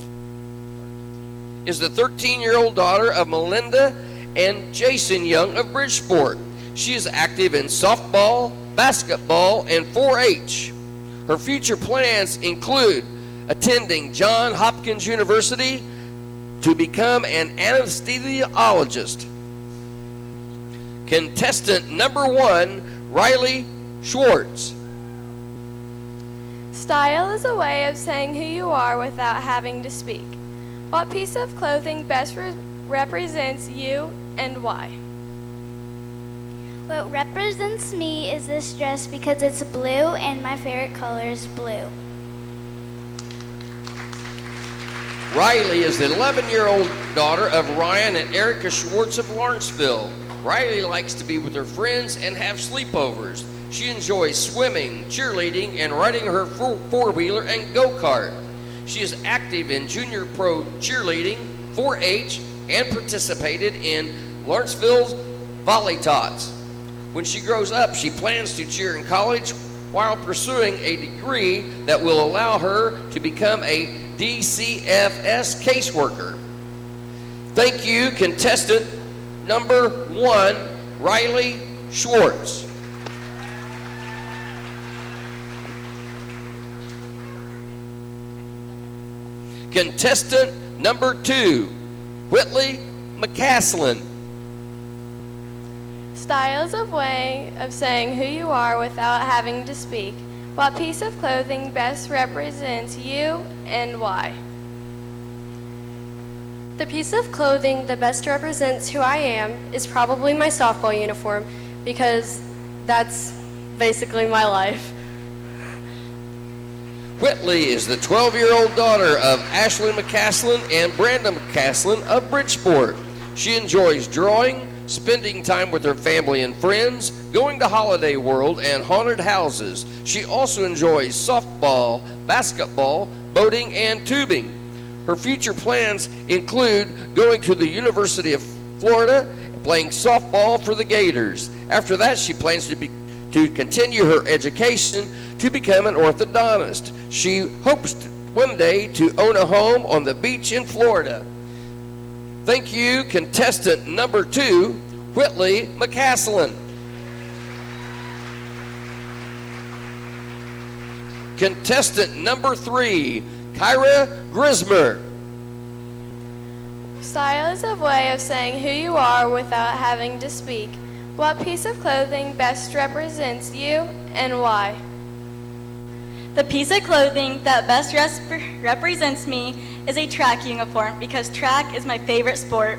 is the thirteen-year-old daughter of Melinda and Jason Young of Bridgeport. She is active in softball, basketball, and four H. Her future plans include attending Johns Hopkins University to become an anesthesiologist. Contestant number one, Riley Schwartz. Style is a way of saying who you are without having to speak. What piece of clothing best re- represents you and why? What represents me is this dress because it's blue and my favorite color is blue. Riley is the eleven-year-old daughter of Ryan and Erica Schwartz of Lawrenceville. Riley likes to be with her friends and have sleepovers. She enjoys swimming, cheerleading, and riding her four-wheeler and go-kart. She is active in junior pro cheerleading, four H, and participated in Lawrenceville's Volley Tots. When she grows up, she plans to cheer in college while pursuing a degree that will allow her to become a D C F S caseworker. Thank you, contestant number one, Riley Schwartz. Contestant number two, Whitley McCaslin. Style is a way of saying who you are without having to speak. What piece of clothing best represents you and why? The piece of clothing that best represents who I am is probably my softball uniform because that's basically my life. Whitley is the twelve-year-old daughter of Ashley McCaslin and Brandon McCaslin of Bridgeport. She enjoys drawing, spending time with her family and friends, going to Holiday World and haunted houses. She also enjoys softball, basketball, boating, and tubing. Her future plans include going to the University of Florida, playing softball for the Gators. After that, she plans to be to continue her education to become an orthodontist. She hopes to, one day to own a home on the beach in Florida. Thank you, contestant number two, Whitley McCaslin. Contestant number three, Kyra Grismer. Style is a way of saying who you are without having to speak. What piece of clothing best represents you and why? The piece of clothing that best res- represents me is a track uniform because track is my favorite sport.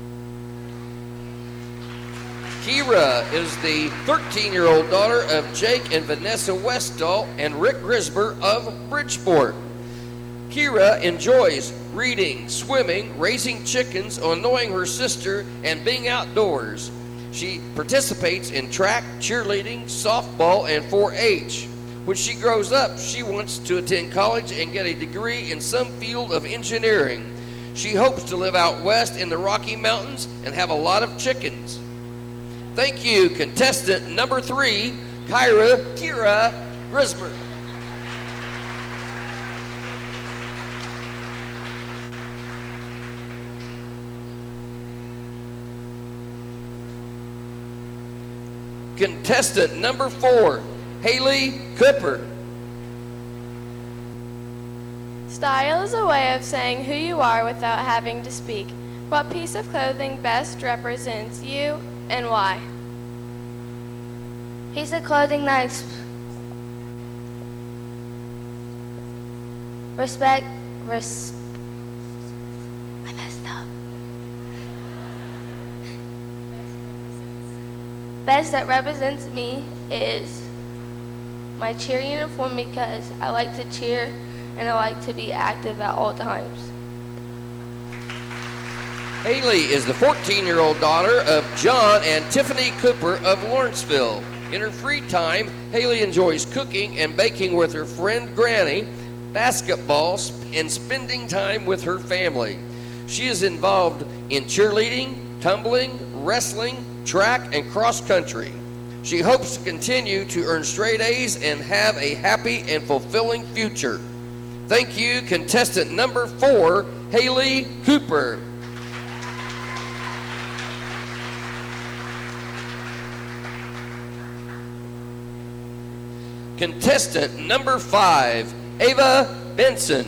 Kira is the thirteen-year-old daughter of Jake and Vanessa Westall and Rick Grismer of Bridgeport. Kira enjoys reading, swimming, raising chickens, annoying her sister, and being outdoors. She participates in track, cheerleading, softball, and four H. When she grows up, she wants to attend college and get a degree in some field of engineering. She hopes to live out west in the Rocky Mountains and have a lot of chickens. Thank you, contestant number three, Kyra Kira Grismer. Contestant number four, Haley Cooper. Style is a way of saying who you are without having to speak. What piece of clothing best represents you and why? Piece of clothing that ex- respect, res- I messed up. Best that represents me is my cheer uniform because I like to cheer and I like to be active at all times. Haley is the fourteen-year-old daughter of John and Tiffany Cooper of Lawrenceville. In her free time, Haley enjoys cooking and baking with her friend Granny, basketball, and spending time with her family. She is involved in cheerleading, tumbling, wrestling, track, and cross country. She hopes to continue to earn straight A's and have a happy and fulfilling future. Thank you, contestant number four, Haley Cooper. Contestant number five, Ava Benson.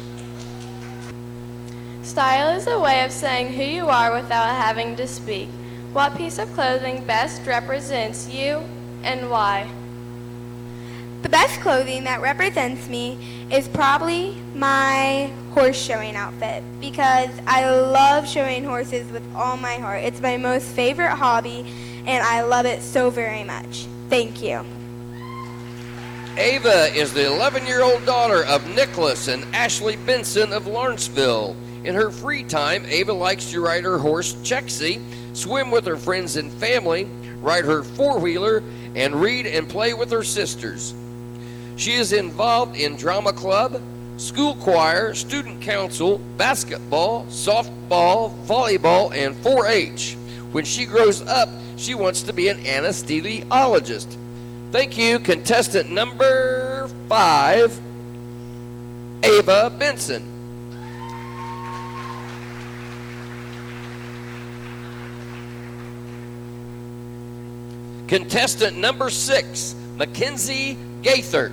Style is a way of saying who you are without having to speak. What piece of clothing best represents you and why? The best clothing that represents me is probably my horse showing outfit because I love showing horses with all my heart. It's my most favorite hobby and I love it so very much. Thank you. Ava is the eleven-year-old daughter of Nicholas and Ashley Benson of Lawrenceville. In her free time, Ava likes to ride her horse, Chexie, swim with her friends and family, ride her four-wheeler, and read and play with her sisters. She is involved in drama club, school choir, student council, basketball, softball, volleyball, and four H. When she grows up, she wants to be an anesthesiologist. Thank you, contestant number five, Ava Benson. Contestant number six, Mackenzie Gaither.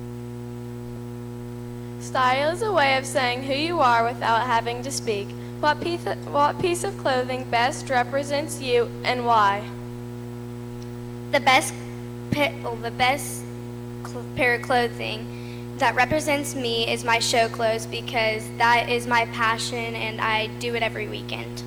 Style is a way of saying who you are without having to speak. What piece of, what piece of clothing best represents you and why? The best, pa- well, the best cl- pair of clothing that represents me is my show clothes because that is my passion and I do it every weekend.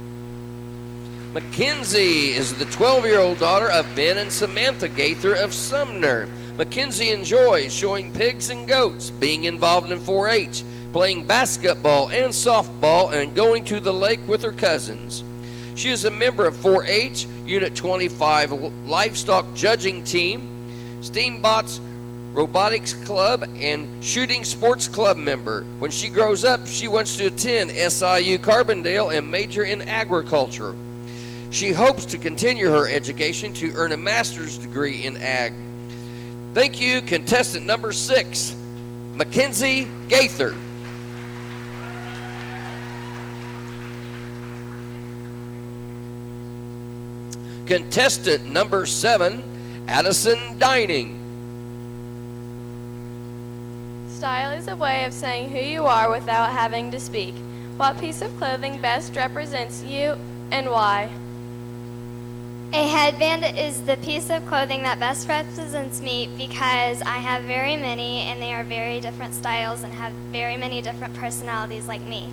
Mackenzie is the twelve-year-old daughter of Ben and Samantha Gaither of Sumner. Mackenzie enjoys showing pigs and goats, being involved in four H, playing basketball and softball, and going to the lake with her cousins. She is a member of four H, Unit twenty-five Livestock Judging Team, Steambots robotics club, and shooting sports club member. When she grows up, she wants to attend S I U Carbondale and major in agriculture. She hopes to continue her education to earn a master's degree in ag. Thank you, contestant number six, Mackenzie Gaither. Contestant number seven, Addison Dining. Style is a way of saying who you are without having to speak. What piece of clothing best represents you and why? A headband is the piece of clothing that best represents me because I have very many and they are very different styles and have very many different personalities like me.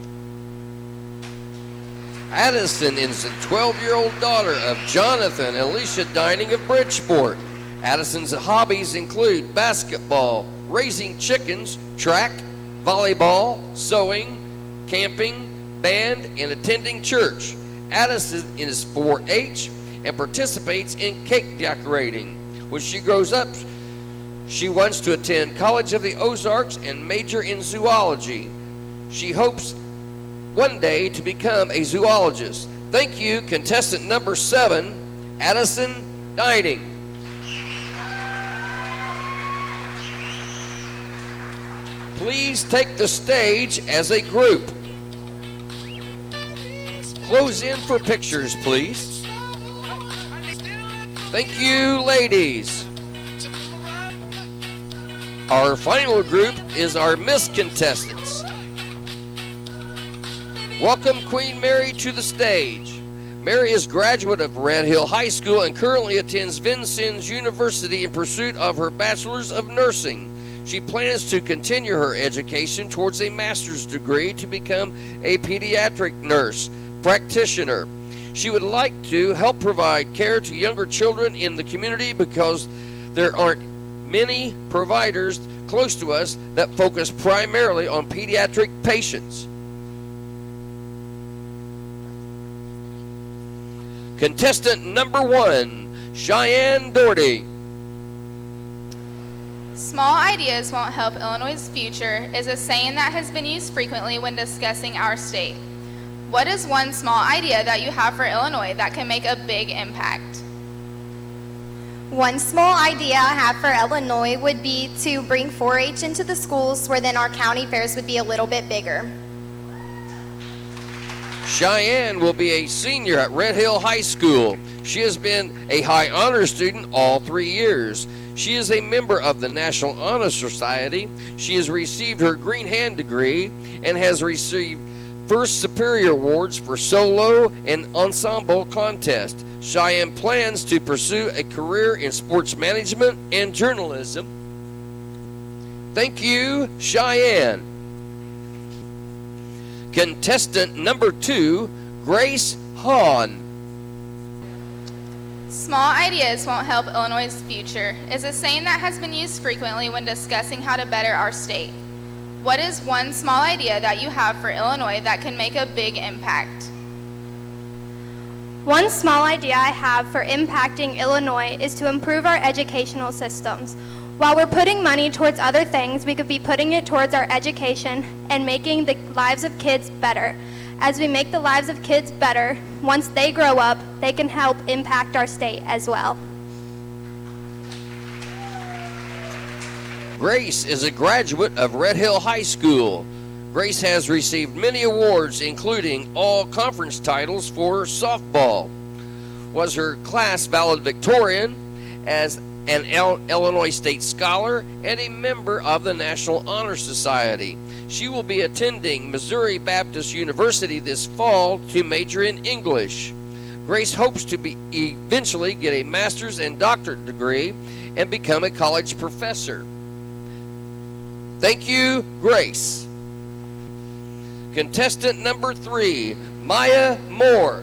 Addison is the twelve-year-old daughter of Jonathan and Alicia Dining of Bridgeport. Addison's hobbies include basketball, raising chickens, track, volleyball, sewing, camping, band, and attending church. Addison is four H and participates in cake decorating. When she grows up, she wants to attend College of the Ozarks and major in zoology. She hopes one day to become a zoologist. Thank you, contestant number seven, Addison Dining. Please take the stage as a group. Close in for pictures, please. Thank you, ladies. Our final group is our Miss contestants. Welcome Queen Mary to the stage. Mary is a graduate of Red Hill High School and currently attends Vincennes University in pursuit of her Bachelor's of Nursing. She plans to continue her education towards a master's degree to become a pediatric nurse practitioner. She would like to help provide care to younger children in the community because there aren't many providers close to us that focus primarily on pediatric patients. Contestant number one, Cheyenne Doherty. Small ideas won't help Illinois' future is a saying that has been used frequently when discussing our state. What is one small idea that you have for Illinois that can make a big impact? One small idea I have for Illinois would be to bring four H into the schools where then our county fairs would be a little bit bigger. Cheyenne will be a senior at Red Hill High School. She has been a high honor student all three years. She is a member of the National Honor Society. She has received her Green Hand degree and has received first superior awards for solo and ensemble contest. Cheyenne plans to pursue a career in sports management and journalism. Thank you, Cheyenne. Contestant number two, Grace Hahn. Small ideas won't help Illinois' future is a saying that has been used frequently when discussing how to better our state. What is one small idea that you have for Illinois that can make a big impact? One small idea I have for impacting Illinois is to improve our educational systems. While we're putting money towards other things, we could be putting it towards our education and making the lives of kids better. As we make the lives of kids better, once they grow up, they can help impact our state as well. Grace is a graduate of Red Hill High School. Grace has received many awards, including all conference titles for softball. Was her class valedictorian as an Illinois State Scholar and a member of the National Honor Society. She will be attending Missouri Baptist University this fall to major in English. Grace hopes to be eventually get a master's and doctorate degree and become a college professor. Thank you, Grace. Contestant number three, Maya Moore.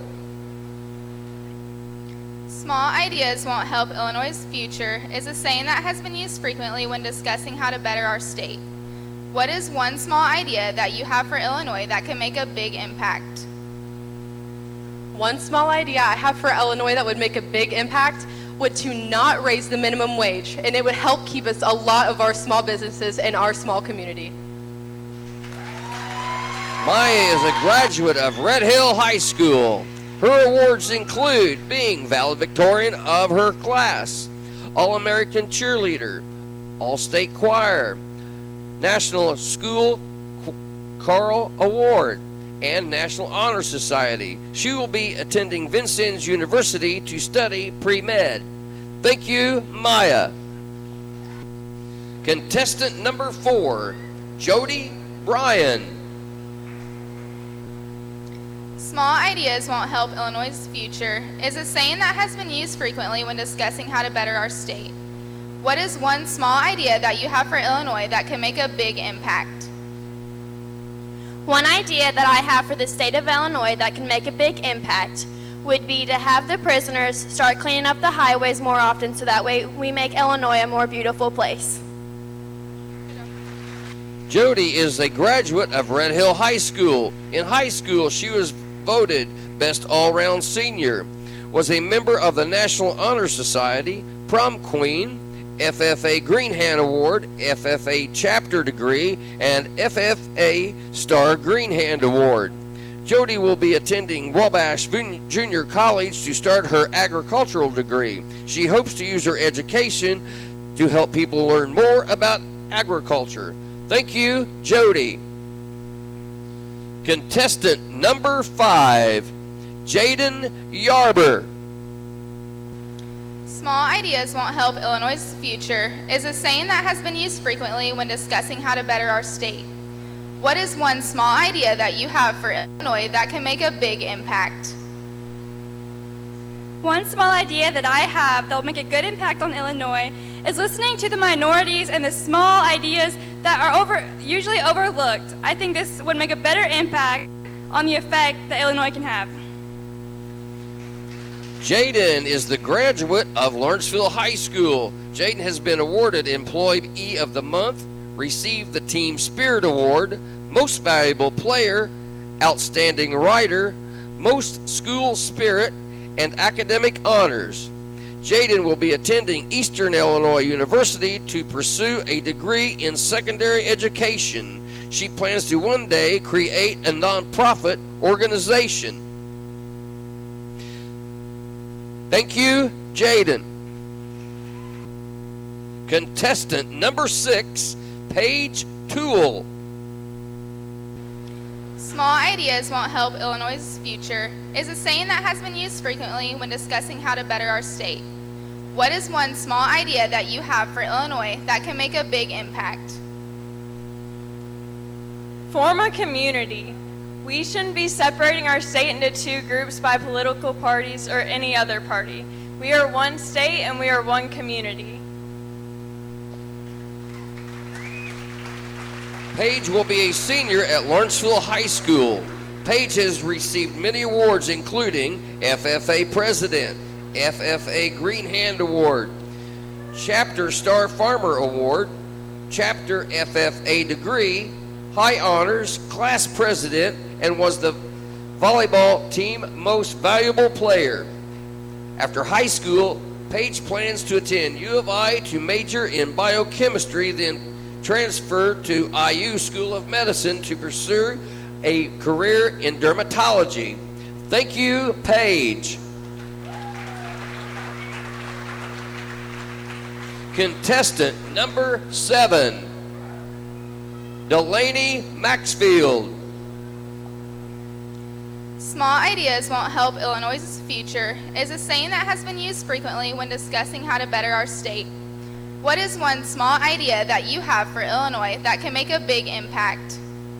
Small ideas won't help Illinois' future is a saying that has been used frequently when discussing how to better our state. What is one small idea that you have for Illinois that can make a big impact? One small idea I have for Illinois that would make a big impact would to not raise the minimum wage, and it would help keep us a lot of our small businesses in our small community. Maya is a graduate of Red Hill High School. Her awards include being valedictorian of her class, All-American Cheerleader, All-State Choir, National School Choral Award, and National Honor Society. She will be attending Vincennes University to study pre-med. Thank you, Maya. Contestant number four, Jody Bryan. Small ideas won't help Illinois' future is a saying that has been used frequently when discussing how to better our state. What is one small idea that you have for Illinois that can make a big impact? One idea that I have for the state of Illinois that can make a big impact would be to have the prisoners start cleaning up the highways more often so that way we make Illinois a more beautiful place. Jody is a graduate of Red Hill High School. In high school, she was voted Best All-Round Senior, was a member of the National Honor Society, Prom Queen, F F A Green Hand Award, F F A Chapter Degree, and F F A Star Green Hand Award. Jody will be attending Wabash Junior College to start her agricultural degree. She hopes to use her education to help people learn more about agriculture. Thank you, Jody. Contestant number five, Jaden Yarber. Small ideas won't help Illinois' future is a saying that has been used frequently when discussing how to better our state. What is one small idea that you have for Illinois that can make a big impact? One small idea that I have that will make a good impact on Illinois is listening to the minorities and the small ideas that are over, usually overlooked. I think this would make a better impact on the effect that Illinois can have. Jaden is the graduate of Lawrenceville High School. Jaden has been awarded Employee of the Month, received the Team Spirit Award, Most Valuable Player, Outstanding Writer, Most School Spirit, and Academic Honors. Jaden will be attending Eastern Illinois University to pursue a degree in secondary education. She plans to one day create a nonprofit organization. Thank you, Jaden. Contestant number six, Paige Toole. Small ideas won't help Illinois' future is a saying that has been used frequently when discussing how to better our state. What is one small idea that you have for Illinois that can make a big impact? Form a community. We shouldn't be separating our state into two groups by political parties or any other party. We are one state and we are one community. Paige will be a senior at Lawrenceville High School. Paige has received many awards, including F F A President, F F A Green Hand Award, Chapter Star Farmer Award, Chapter F F A Degree, High Honors, Class President, and was the volleyball team Most Valuable Player. After high school, Paige plans to attend U of I to major in biochemistry, then transfer to I U School of Medicine to pursue a career in dermatology. Thank you, Paige. Contestant number seven, Delaney Maxfield. Small ideas won't help Illinois' future is a saying that has been used frequently when discussing how to better our state. What is one small idea that you have for Illinois that can make a big impact?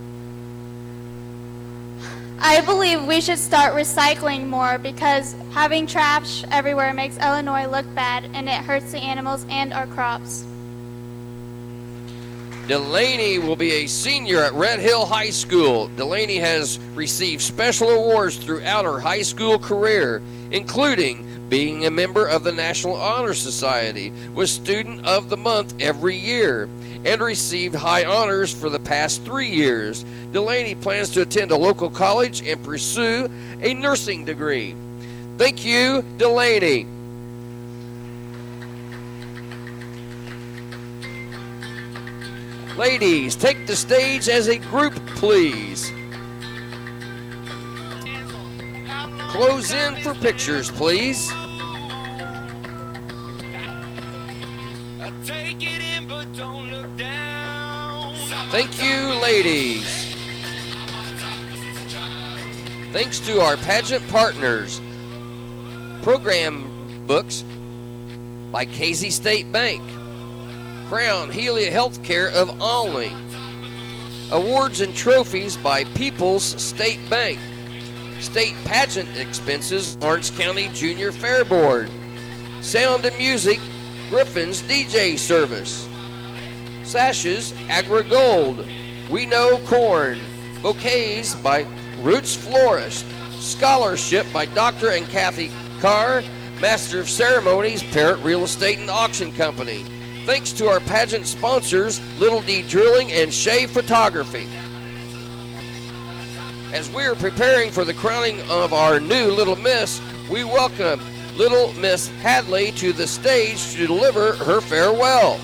I believe we should start recycling more because having trash everywhere makes Illinois look bad and it hurts the animals and our crops. Delaney will be a senior at Red Hill High School. Delaney has received special awards throughout her high school career, including being a member of the National Honor Society, was Student of the Month every year, and received high honors for the past three years. Delaney plans to attend a local college and pursue a nursing degree. Thank you, Delaney. Ladies, take the stage as a group, please. Close in for pictures, please. Thank you, ladies. Thanks to our pageant partners. Program books by Casey State Bank. Crown Healy Healthcare of Olney. Awards and trophies by People's State Bank. State pageant expenses, Lawrence County Junior Fair Board. Sound and music, Griffin's D J service. Sashes, Agra Gold. We Know Corn. Bouquets by Roots Florist. Scholarship by Doctor and Kathy Carr. Master of Ceremonies, Parrot Real Estate and Auction Company. Thanks to our pageant sponsors, Little D Drilling and Shea Photography. As we are preparing for the crowning of our new Little Miss, we welcome Little Miss Hadley to the stage to deliver her farewell.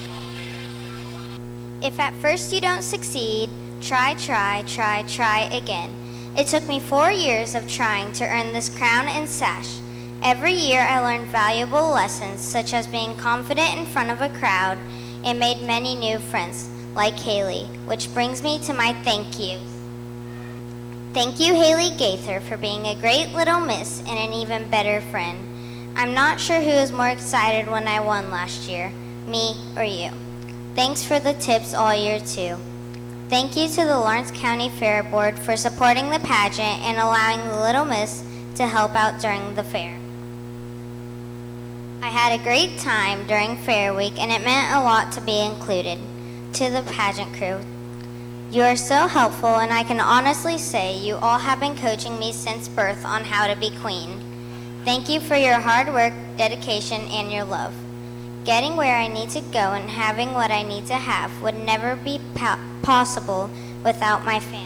If at first you don't succeed, try, try, try, try again. It took me four years of trying to earn this crown and sash. Every year I learned valuable lessons, such as being confident in front of a crowd, and made many new friends, like Haley, which brings me to my thank you. Thank you, Haley Gaither, for being a great little miss and an even better friend. I'm not sure who was more excited when I won last year, me or you. Thanks for the tips all year, too. Thank you to the Lawrence County Fair Board for supporting the pageant and allowing the Little Miss to help out during the fair. I had a great time during Fair Week, and it meant a lot to be included. To the pageant crew, you are so helpful, and I can honestly say you all have been coaching me since birth on how to be queen. Thank you for your hard work, dedication, and your love. Getting where I need to go and having what I need to have would never be po- possible without my family.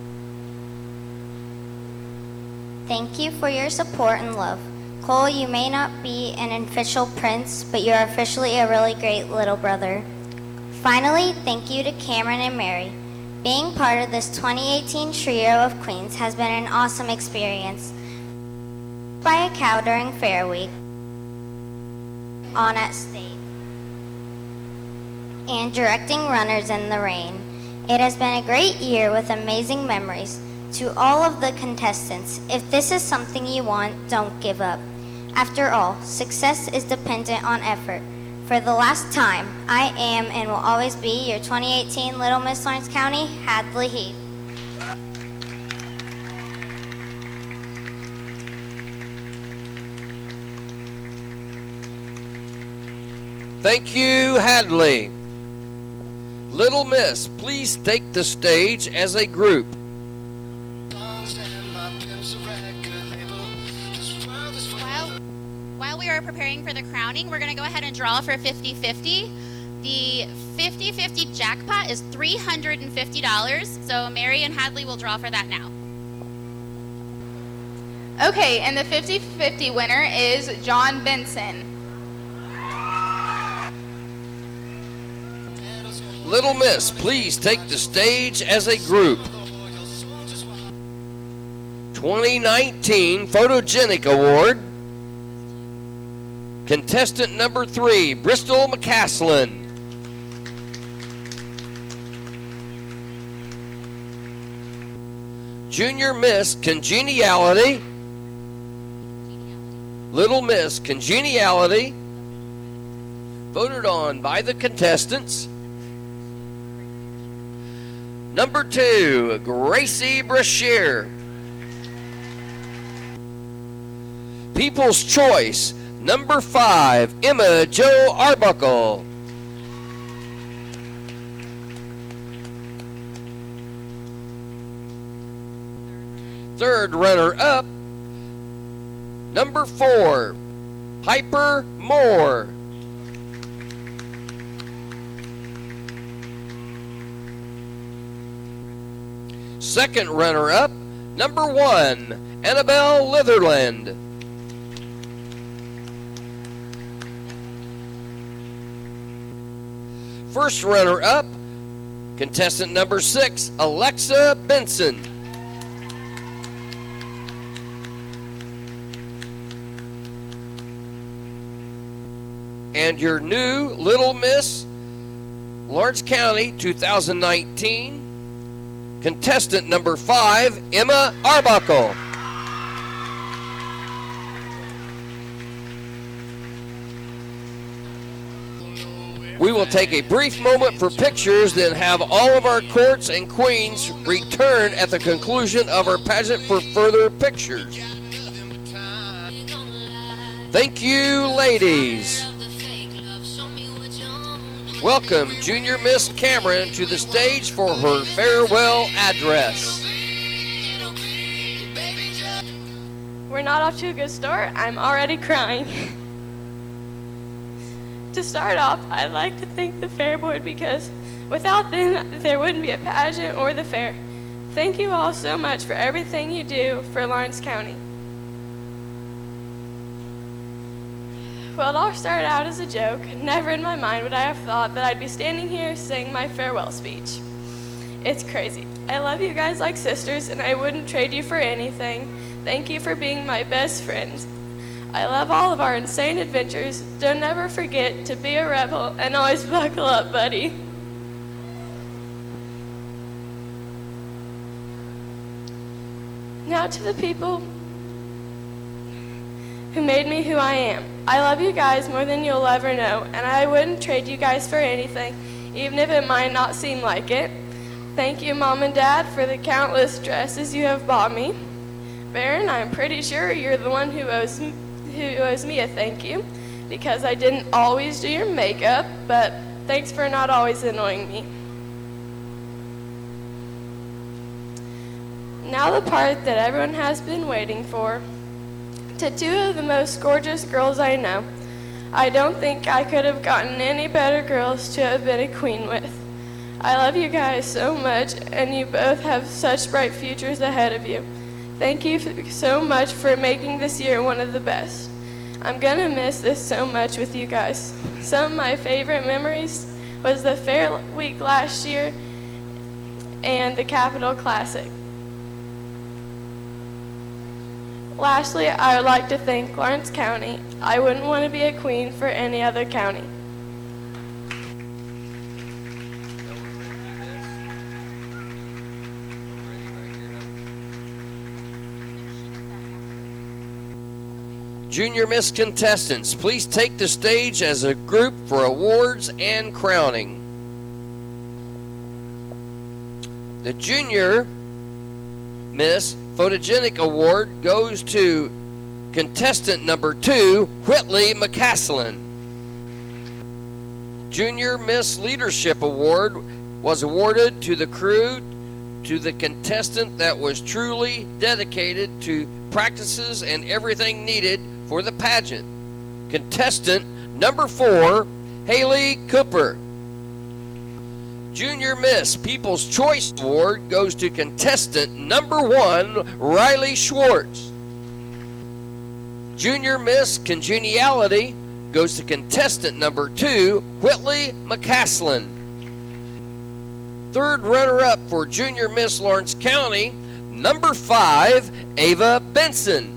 Thank you for your support and love. Cole, you may not be an official prince, but you're officially a really great little brother. Finally, thank you to Cameron and Mary. Being part of this twenty eighteen trio of queens has been an awesome experience. By a cow during Fair Week, on at state, and directing runners in the rain. It has been a great year with amazing memories. To all of the contestants, if this is something you want, don't give up. After all, success is dependent on effort. For the last time, I am and will always be your twenty eighteen Little Miss Lawrence County, Hadley Heath. Thank you, Hadley. Little Miss, please take the stage as a group. While, while we are preparing for the crowning, we're going to go ahead and draw for fifty fifty. The fifty fifty jackpot is three hundred fifty dollars, so Mary and Hadley will draw for that now. Okay, and the fifty fifty winner is John Benson. Little Miss, please take the stage as a group. twenty nineteen Photogenic Award. Contestant number three, Bristol McCaslin. Junior Miss Congeniality. Little Miss Congeniality. Voted on by the contestants. Number two, Gracie Brashear. People's Choice, number five, Emma Jo Arbuckle. Third runner-up, number four, Piper Moore. Second runner-up, number one, Annabelle Litherland. First runner-up, Contestant number six, Alexa Benson. And your new Little Miss Lawrence County two thousand nineteen, contestant number five, Emma Arbuckle. We will take a brief moment for pictures, then have all of our courts and queens return at the conclusion of our pageant for further pictures. Thank you, ladies. Welcome Junior Miss Cameron to the stage for her farewell address. We're not off to a good start. I'm already crying. To start off, I'd like to thank the Fair Board because without them, there wouldn't be a pageant or the fair. Thank you all so much for everything you do for Lawrence County. Well, it all started out as a joke. Never in my mind would I have thought that I'd be standing here saying my farewell speech. It's crazy. I love you guys like sisters, and I wouldn't trade you for anything. Thank you for being my best friends. I love all of our insane adventures. Don't ever forget to be a rebel and always buckle up, buddy. Now to the people who made me who I am. I love you guys more than you'll ever know, and I wouldn't trade you guys for anything, even if it might not seem like it. Thank you, Mom and Dad, for the countless dresses you have bought me. Baron, I'm pretty sure you're the one who owes me who owes me a thank you, because I didn't always do your makeup, but thanks for not always annoying me. Now the part that everyone has been waiting for. To two of the most gorgeous girls I know. I don't think I could have gotten any better girls to have been a queen with. I love you guys so much, and you both have such bright futures ahead of you. Thank you so much for making this year one of the best. I'm gonna miss this so much with you guys. Some of my favorite memories was the Fair Week last year and the Capitol Classic. Lastly, I would like to thank Lawrence County. I wouldn't want to be a queen for any other county. Junior Miss contestants, please take the stage as a group for awards and crowning. The Junior Miss Photogenic Award goes to contestant number two, Whitley McCaslin. Junior Miss Leadership Award was awarded to the crew, to the contestant that was truly dedicated to practices and everything needed for the pageant. Contestant number four, Haley Cooper. Junior Miss People's Choice Award goes to contestant number one, Riley Schwartz. Junior Miss Congeniality goes to contestant number two, Whitley McCaslin. Third runner-up for Junior Miss Lawrence County, number five, Ava Benson.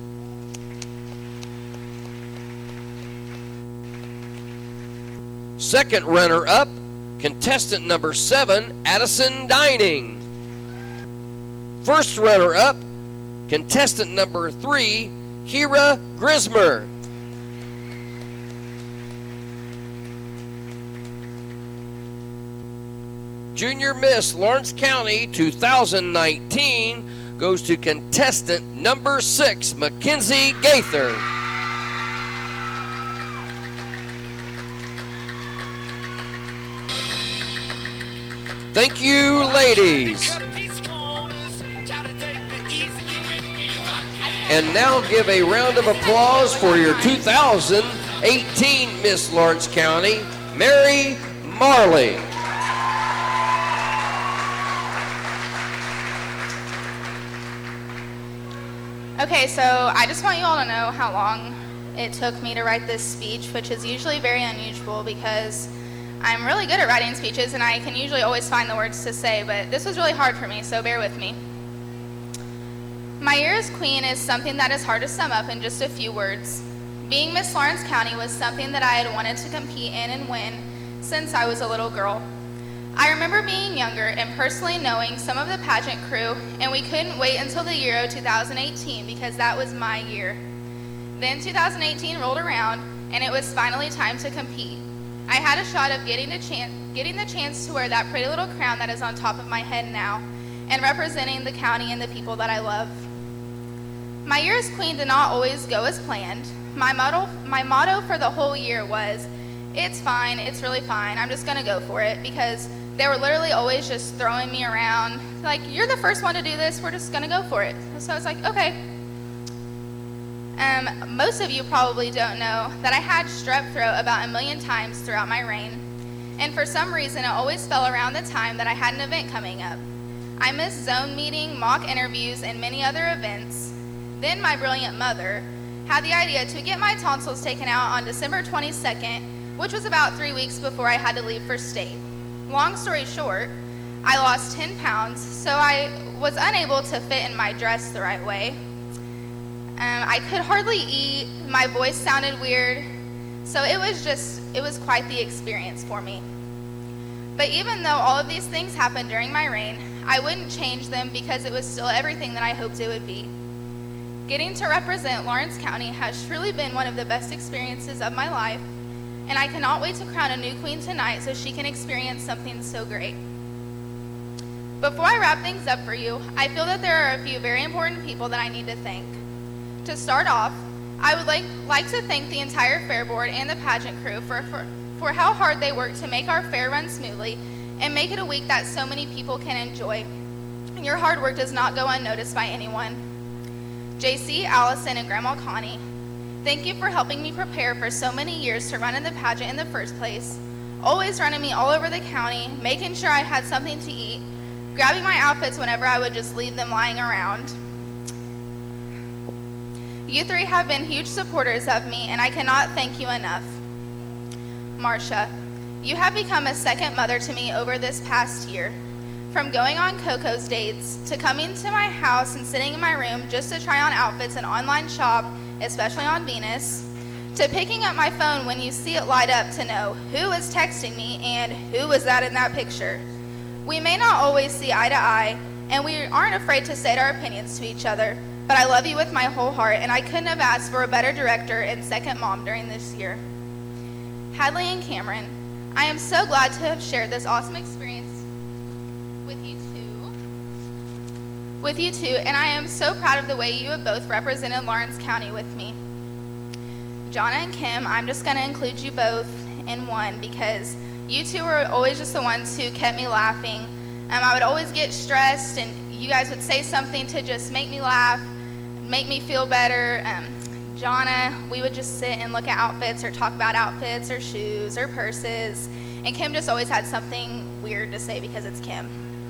Second runner-up, contestant number seven, Addison Dining. First runner-up, contestant number three, Kira Grismer. Junior Miss Lawrence County two thousand nineteen goes to contestant number six, Mackenzie Gaither. Thank you, ladies. And now give a round of applause for your two thousand eighteen Miss Lawrence County, Mary Marley. Okay, so I just want you all to know how long it took me to write this speech, which is usually very unusual because I'm really good at writing speeches, and I can usually always find the words to say, but this was really hard for me, so bear with me. My year as queen is something that is hard to sum up in just a few words. Being Miss Lawrence County was something that I had wanted to compete in and win since I was a little girl. I remember being younger and personally knowing some of the pageant crew, and we couldn't wait until the year of two thousand eighteen because that was my year. Then two thousand eighteen rolled around, and it was finally time to compete. I had a shot of getting, a chance, getting the chance to wear that pretty little crown that is on top of my head now, and representing the county and the people that I love. My year as queen did not always go as planned. My motto, my motto for the whole year was, it's fine, it's really fine, I'm just gonna go for it, because they were literally always just throwing me around, like, you're the first one to do this, we're just gonna go for it. So I was like, okay. Um, most of you probably don't know that I had strep throat about a million times throughout my reign, and for some reason it always fell around the time that I had an event coming up. I missed zone meeting, mock interviews, and many other events. Then my brilliant mother had the idea to get my tonsils taken out on December twenty-second, which was about three weeks before I had to leave for state. Long story short, I lost ten pounds, so I was unable to fit in my dress the right way. Um, I could hardly eat, my voice sounded weird, so it was just, it was quite the experience for me. But even though all of these things happened during my reign, I wouldn't change them because it was still everything that I hoped it would be. Getting to represent Lawrence County has truly been one of the best experiences of my life, and I cannot wait to crown a new queen tonight so she can experience something so great. Before I wrap things up for you, I feel that there are a few very important people that I need to thank. To start off, I would like, like to thank the entire fair board and the pageant crew for, for, for how hard they work to make our fair run smoothly and make it a week that so many people can enjoy. Your hard work does not go unnoticed by anyone. J C, Allison, and Grandma Connie, thank you for helping me prepare for so many years to run in the pageant in the first place, always running me all over the county, making sure I had something to eat, grabbing my outfits whenever I would just leave them lying around. You three have been huge supporters of me, and I cannot thank you enough. Marcia, you have become a second mother to me over this past year. From going on Coco's dates, to coming to my house and sitting in my room just to try on outfits and online shop, especially on Venus, to picking up my phone when you see it light up to know who is texting me and who was that in that picture. We may not always see eye to eye, and we aren't afraid to state our opinions to each other, but I love you with my whole heart, and I couldn't have asked for a better director and second mom during this year. Hadley and Cameron, I am so glad to have shared this awesome experience with you two, with you two, and I am so proud of the way you have both represented Lawrence County with me. Jonna and Kim, I'm just going to include you both in one because you two were always just the ones who kept me laughing. Um, I would always get stressed, and you guys would say something to just make me laugh, make me feel better. Um, Jonna, we would just sit and look at outfits or talk about outfits or shoes or purses, and Kim just always had something weird to say because it's Kim.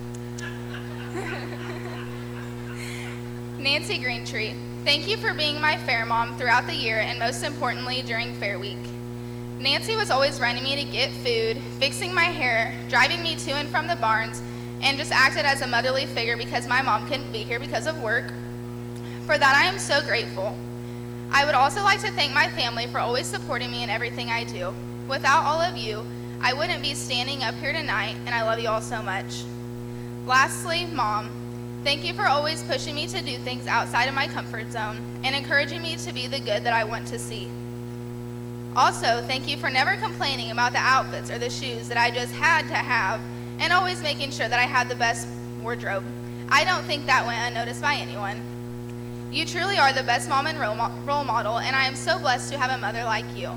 Nancy Greentree, thank you for being my fair mom throughout the year and most importantly during Fair Week. Nancy was always running me to get food, fixing my hair, driving me to and from the barns, and just acted as a motherly figure because my mom couldn't be here because of work. For that, I am so grateful. I would also like to thank my family for always supporting me in everything I do. Without all of you, I wouldn't be standing up here tonight, and I love you all so much. Lastly, Mom, thank you for always pushing me to do things outside of my comfort zone and encouraging me to be the good that I want to see. Also, thank you for never complaining about the outfits or the shoes that I just had to have and always making sure that I had the best wardrobe. I don't think that went unnoticed by anyone. You truly are the best mom and role model, and I am so blessed to have a mother like you.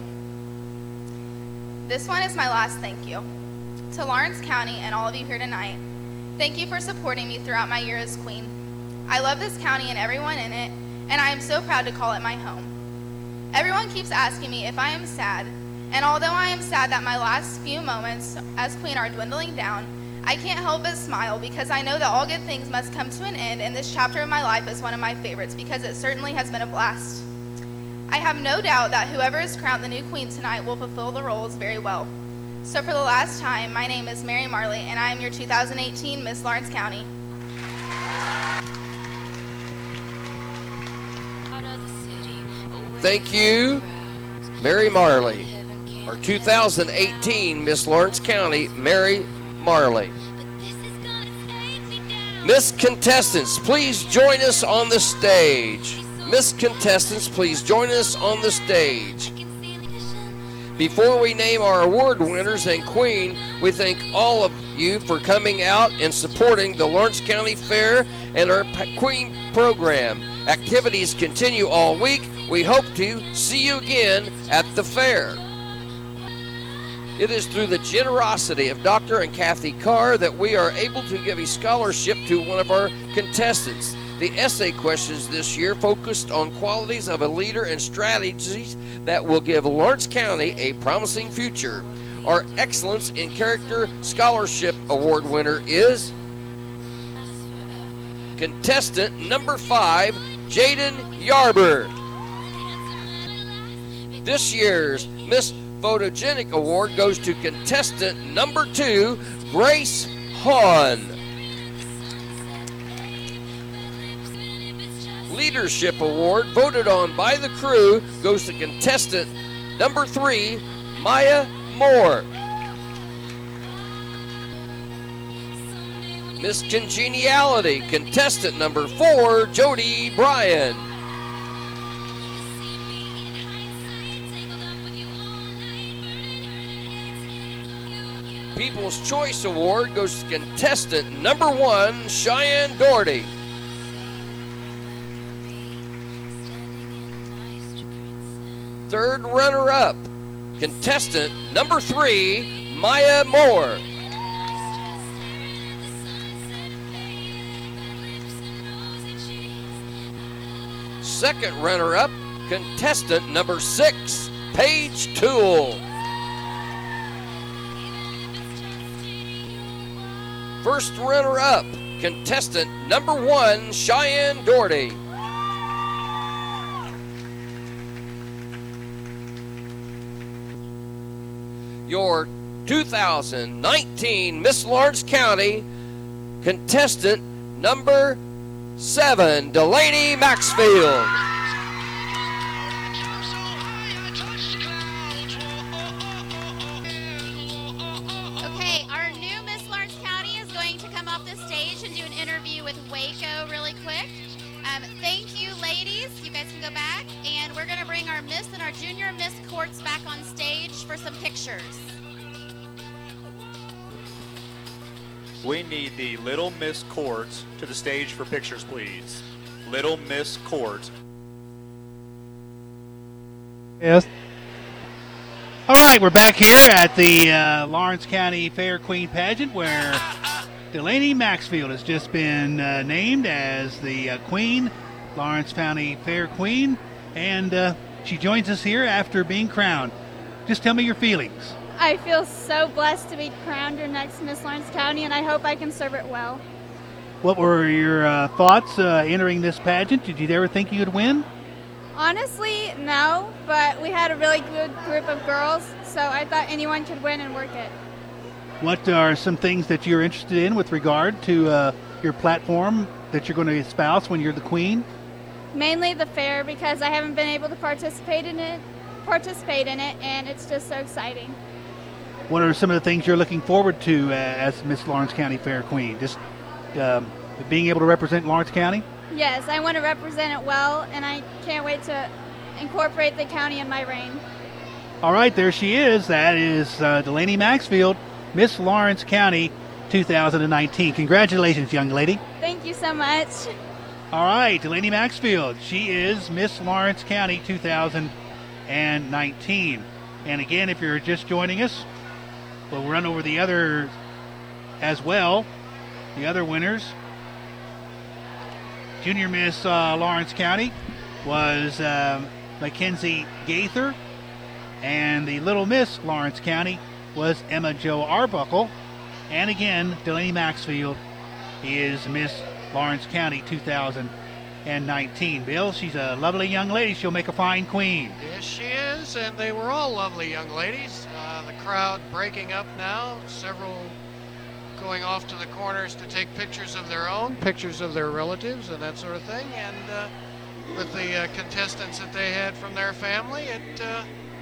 This one is my last thank you. To Lawrence County and all of you here tonight, thank you for supporting me throughout my year as queen. I love this county and everyone in it, and I am so proud to call it my home. Everyone keeps asking me if I am sad, and although I am sad that my last few moments as queen are dwindling down, I can't help but smile because I know that all good things must come to an end, and this chapter of my life is one of my favorites because it certainly has been a blast. I have no doubt that whoever is crowned the new queen tonight will fulfill the roles very well. So for the last time, my name is Mary Marley, and I am your two thousand eighteen Miss Lawrence County. Thank you, Mary Marley. Our two thousand eighteen Miss Lawrence County, Mary Marley. Miss Contestants, please join us on the stage. Miss Contestants, please join us on the stage. Before we name our award winners and queen, we thank all of you for coming out and supporting the Lawrence County Fair and our Queen program. Activities continue all week. We hope to see you again at the fair. It is through the generosity of Doctor and Kathy Carr that we are able to give a scholarship to one of our contestants. The essay questions this year focused on qualities of a leader and strategies that will give Lawrence County a promising future. Our Excellence in Character Scholarship Award winner is contestant number five, Jaden Yarber. This year's Miss Photogenic Award goes to contestant number two, Grace Hahn. Leadership Award voted on by the crew goes to contestant number three, Maya Moore. Miss Congeniality, contestant number four, Jody Bryan. People's Choice Award goes to contestant number one, Cheyenne Doherty. Third runner-up, contestant number three, Maya Moore. Second runner-up, contestant number six, Paige Toole. First runner-up, contestant number one, Cheyenne Doherty. Your two thousand nineteen Miss Lawrence County contestant number seven, Delaney Maxfield. Okay, our new Miss Lawrence County is going to come off the stage and do an interview with Waco really quick. Um, thank you, ladies. You guys can go back. And we're going to bring our Miss and our Junior Miss Courts back on stage for some pictures. We need the Little Miss Courts to the stage for pictures, please. Little Miss Courts. Yes. All right, we're back here at the uh, Lawrence County Fair Queen Pageant where Delaney Maxfield has just been uh, named as the uh, Queen, Lawrence County Fair Queen, and uh, she joins us here after being crowned. Just tell me your feelings. I feel so blessed to be crowned your next Miss Lawrence County, and I hope I can serve it well. What were your uh, thoughts uh, entering this pageant? Did you ever think you would win? Honestly, no, but we had a really good group of girls, so I thought anyone could win and work it. What are some things that you're interested in with regard to uh, your platform that you're going to espouse when you're the queen? Mainly the fair, because I haven't been able to participate in it, participate in it, and it's just so exciting. What are some of the things you're looking forward to uh, as Miss Lawrence County Fair Queen? Just um, being able to represent Lawrence County? Yes, I want to represent it well, and I can't wait to incorporate the county in my reign. All right, there she is. That is uh, Delaney Maxfield, Miss Lawrence County two thousand nineteen. Congratulations, young lady. Thank you so much. All right, Delaney Maxfield. She is Miss Lawrence County two thousand nineteen. And again, if you're just joining us, we'll run over the other as well, the other winners. Junior Miss uh, Lawrence County was um, Mackenzie Gaither, and the Little Miss Lawrence County was Emma Jo Arbuckle. And again, Delaney Maxfield is Miss Lawrence County two thousand nineteen. Bill, she's a lovely young lady. She'll make a fine queen. Yes, she is, and they were all lovely young ladies. Uh, the crowd breaking up now, several going off to the corners to take pictures of their own, pictures of their relatives and that sort of thing, and uh, with the uh, contestants that they had from their family, it, uh,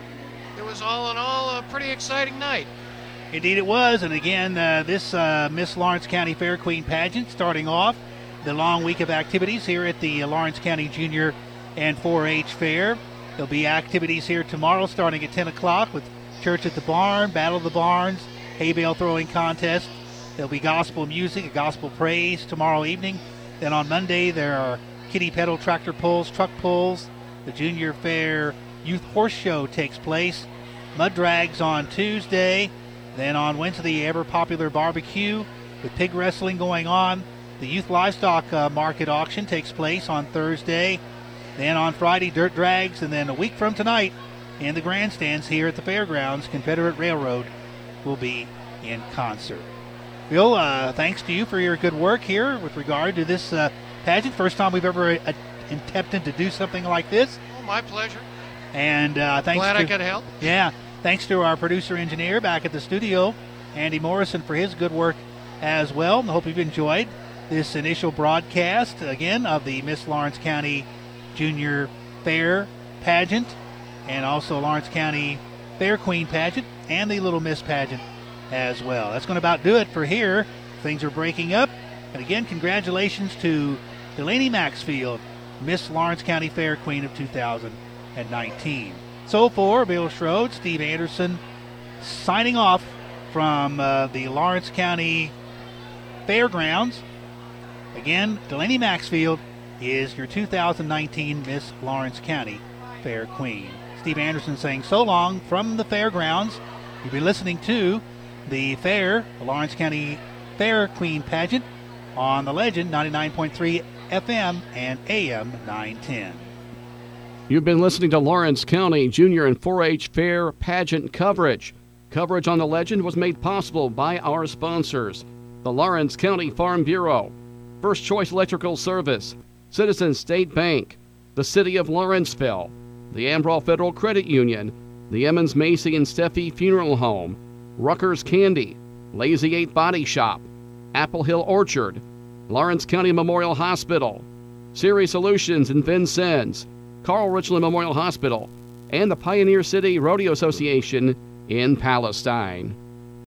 it was all in all a pretty exciting night. Indeed it was, and again, uh, this uh, Miss Lawrence County Fair Queen pageant starting off the long week of activities here at the Lawrence County Junior and four H Fair. There'll be activities here tomorrow starting at ten o'clock with Church at the Barn, Battle of the Barns, hay bale throwing contest. There'll be gospel music, a gospel praise tomorrow evening. Then on Monday there are kiddie pedal tractor pulls, truck pulls. The Junior Fair Youth Horse Show takes place. Mud drags on Tuesday. Then on Wednesday, the ever-popular barbecue with pig wrestling going on. The Youth Livestock uh, Market Auction takes place on Thursday. Then on Friday, dirt drags. And then a week from tonight, in the grandstands here at the fairgrounds, Confederate Railroad will be in concert. Bill, uh, thanks to you for your good work here with regard to this uh, pageant. First time we've ever uh, attempted to do something like this. Oh, my pleasure. And uh, thanks Glad to, I could help. Yeah, thanks to our producer-engineer back at the studio, Andy Morrison, for his good work as well. I hope you've enjoyed this initial broadcast, again, of the Miss Lawrence County Junior Fair pageant, and also Lawrence County Fair Queen pageant, and the Little Miss pageant as well. That's going to about do it for here. Things are breaking up. And again, congratulations to Delaney Maxfield, Miss Lawrence County Fair Queen of two thousand nineteen. So for Bill Schroed, Steve Anderson, signing off from uh, the Lawrence County Fairgrounds. Again, Delaney Maxfield is your two thousand nineteen Miss Lawrence County Fair Queen. Steve Anderson saying so long from the fairgrounds. You'll be listening to the fair, the Lawrence County Fair Queen pageant on the Legend ninety-nine point three F M and A M nine ten. You've been listening to Lawrence County Junior and four H Fair pageant coverage. Coverage on the Legend was made possible by our sponsors: the Lawrence County Farm Bureau, First Choice Electrical Service, Citizens State Bank, the City of Lawrenceville, the Ambrol Federal Credit Union, the Emmons Macy and Steffi Funeral Home, Rucker's Candy, Lazy Eight Body Shop, Apple Hill Orchard, Lawrence County Memorial Hospital, Siri Solutions in Vincennes, Carl Richland Memorial Hospital, and the Pioneer City Rodeo Association in Palestine.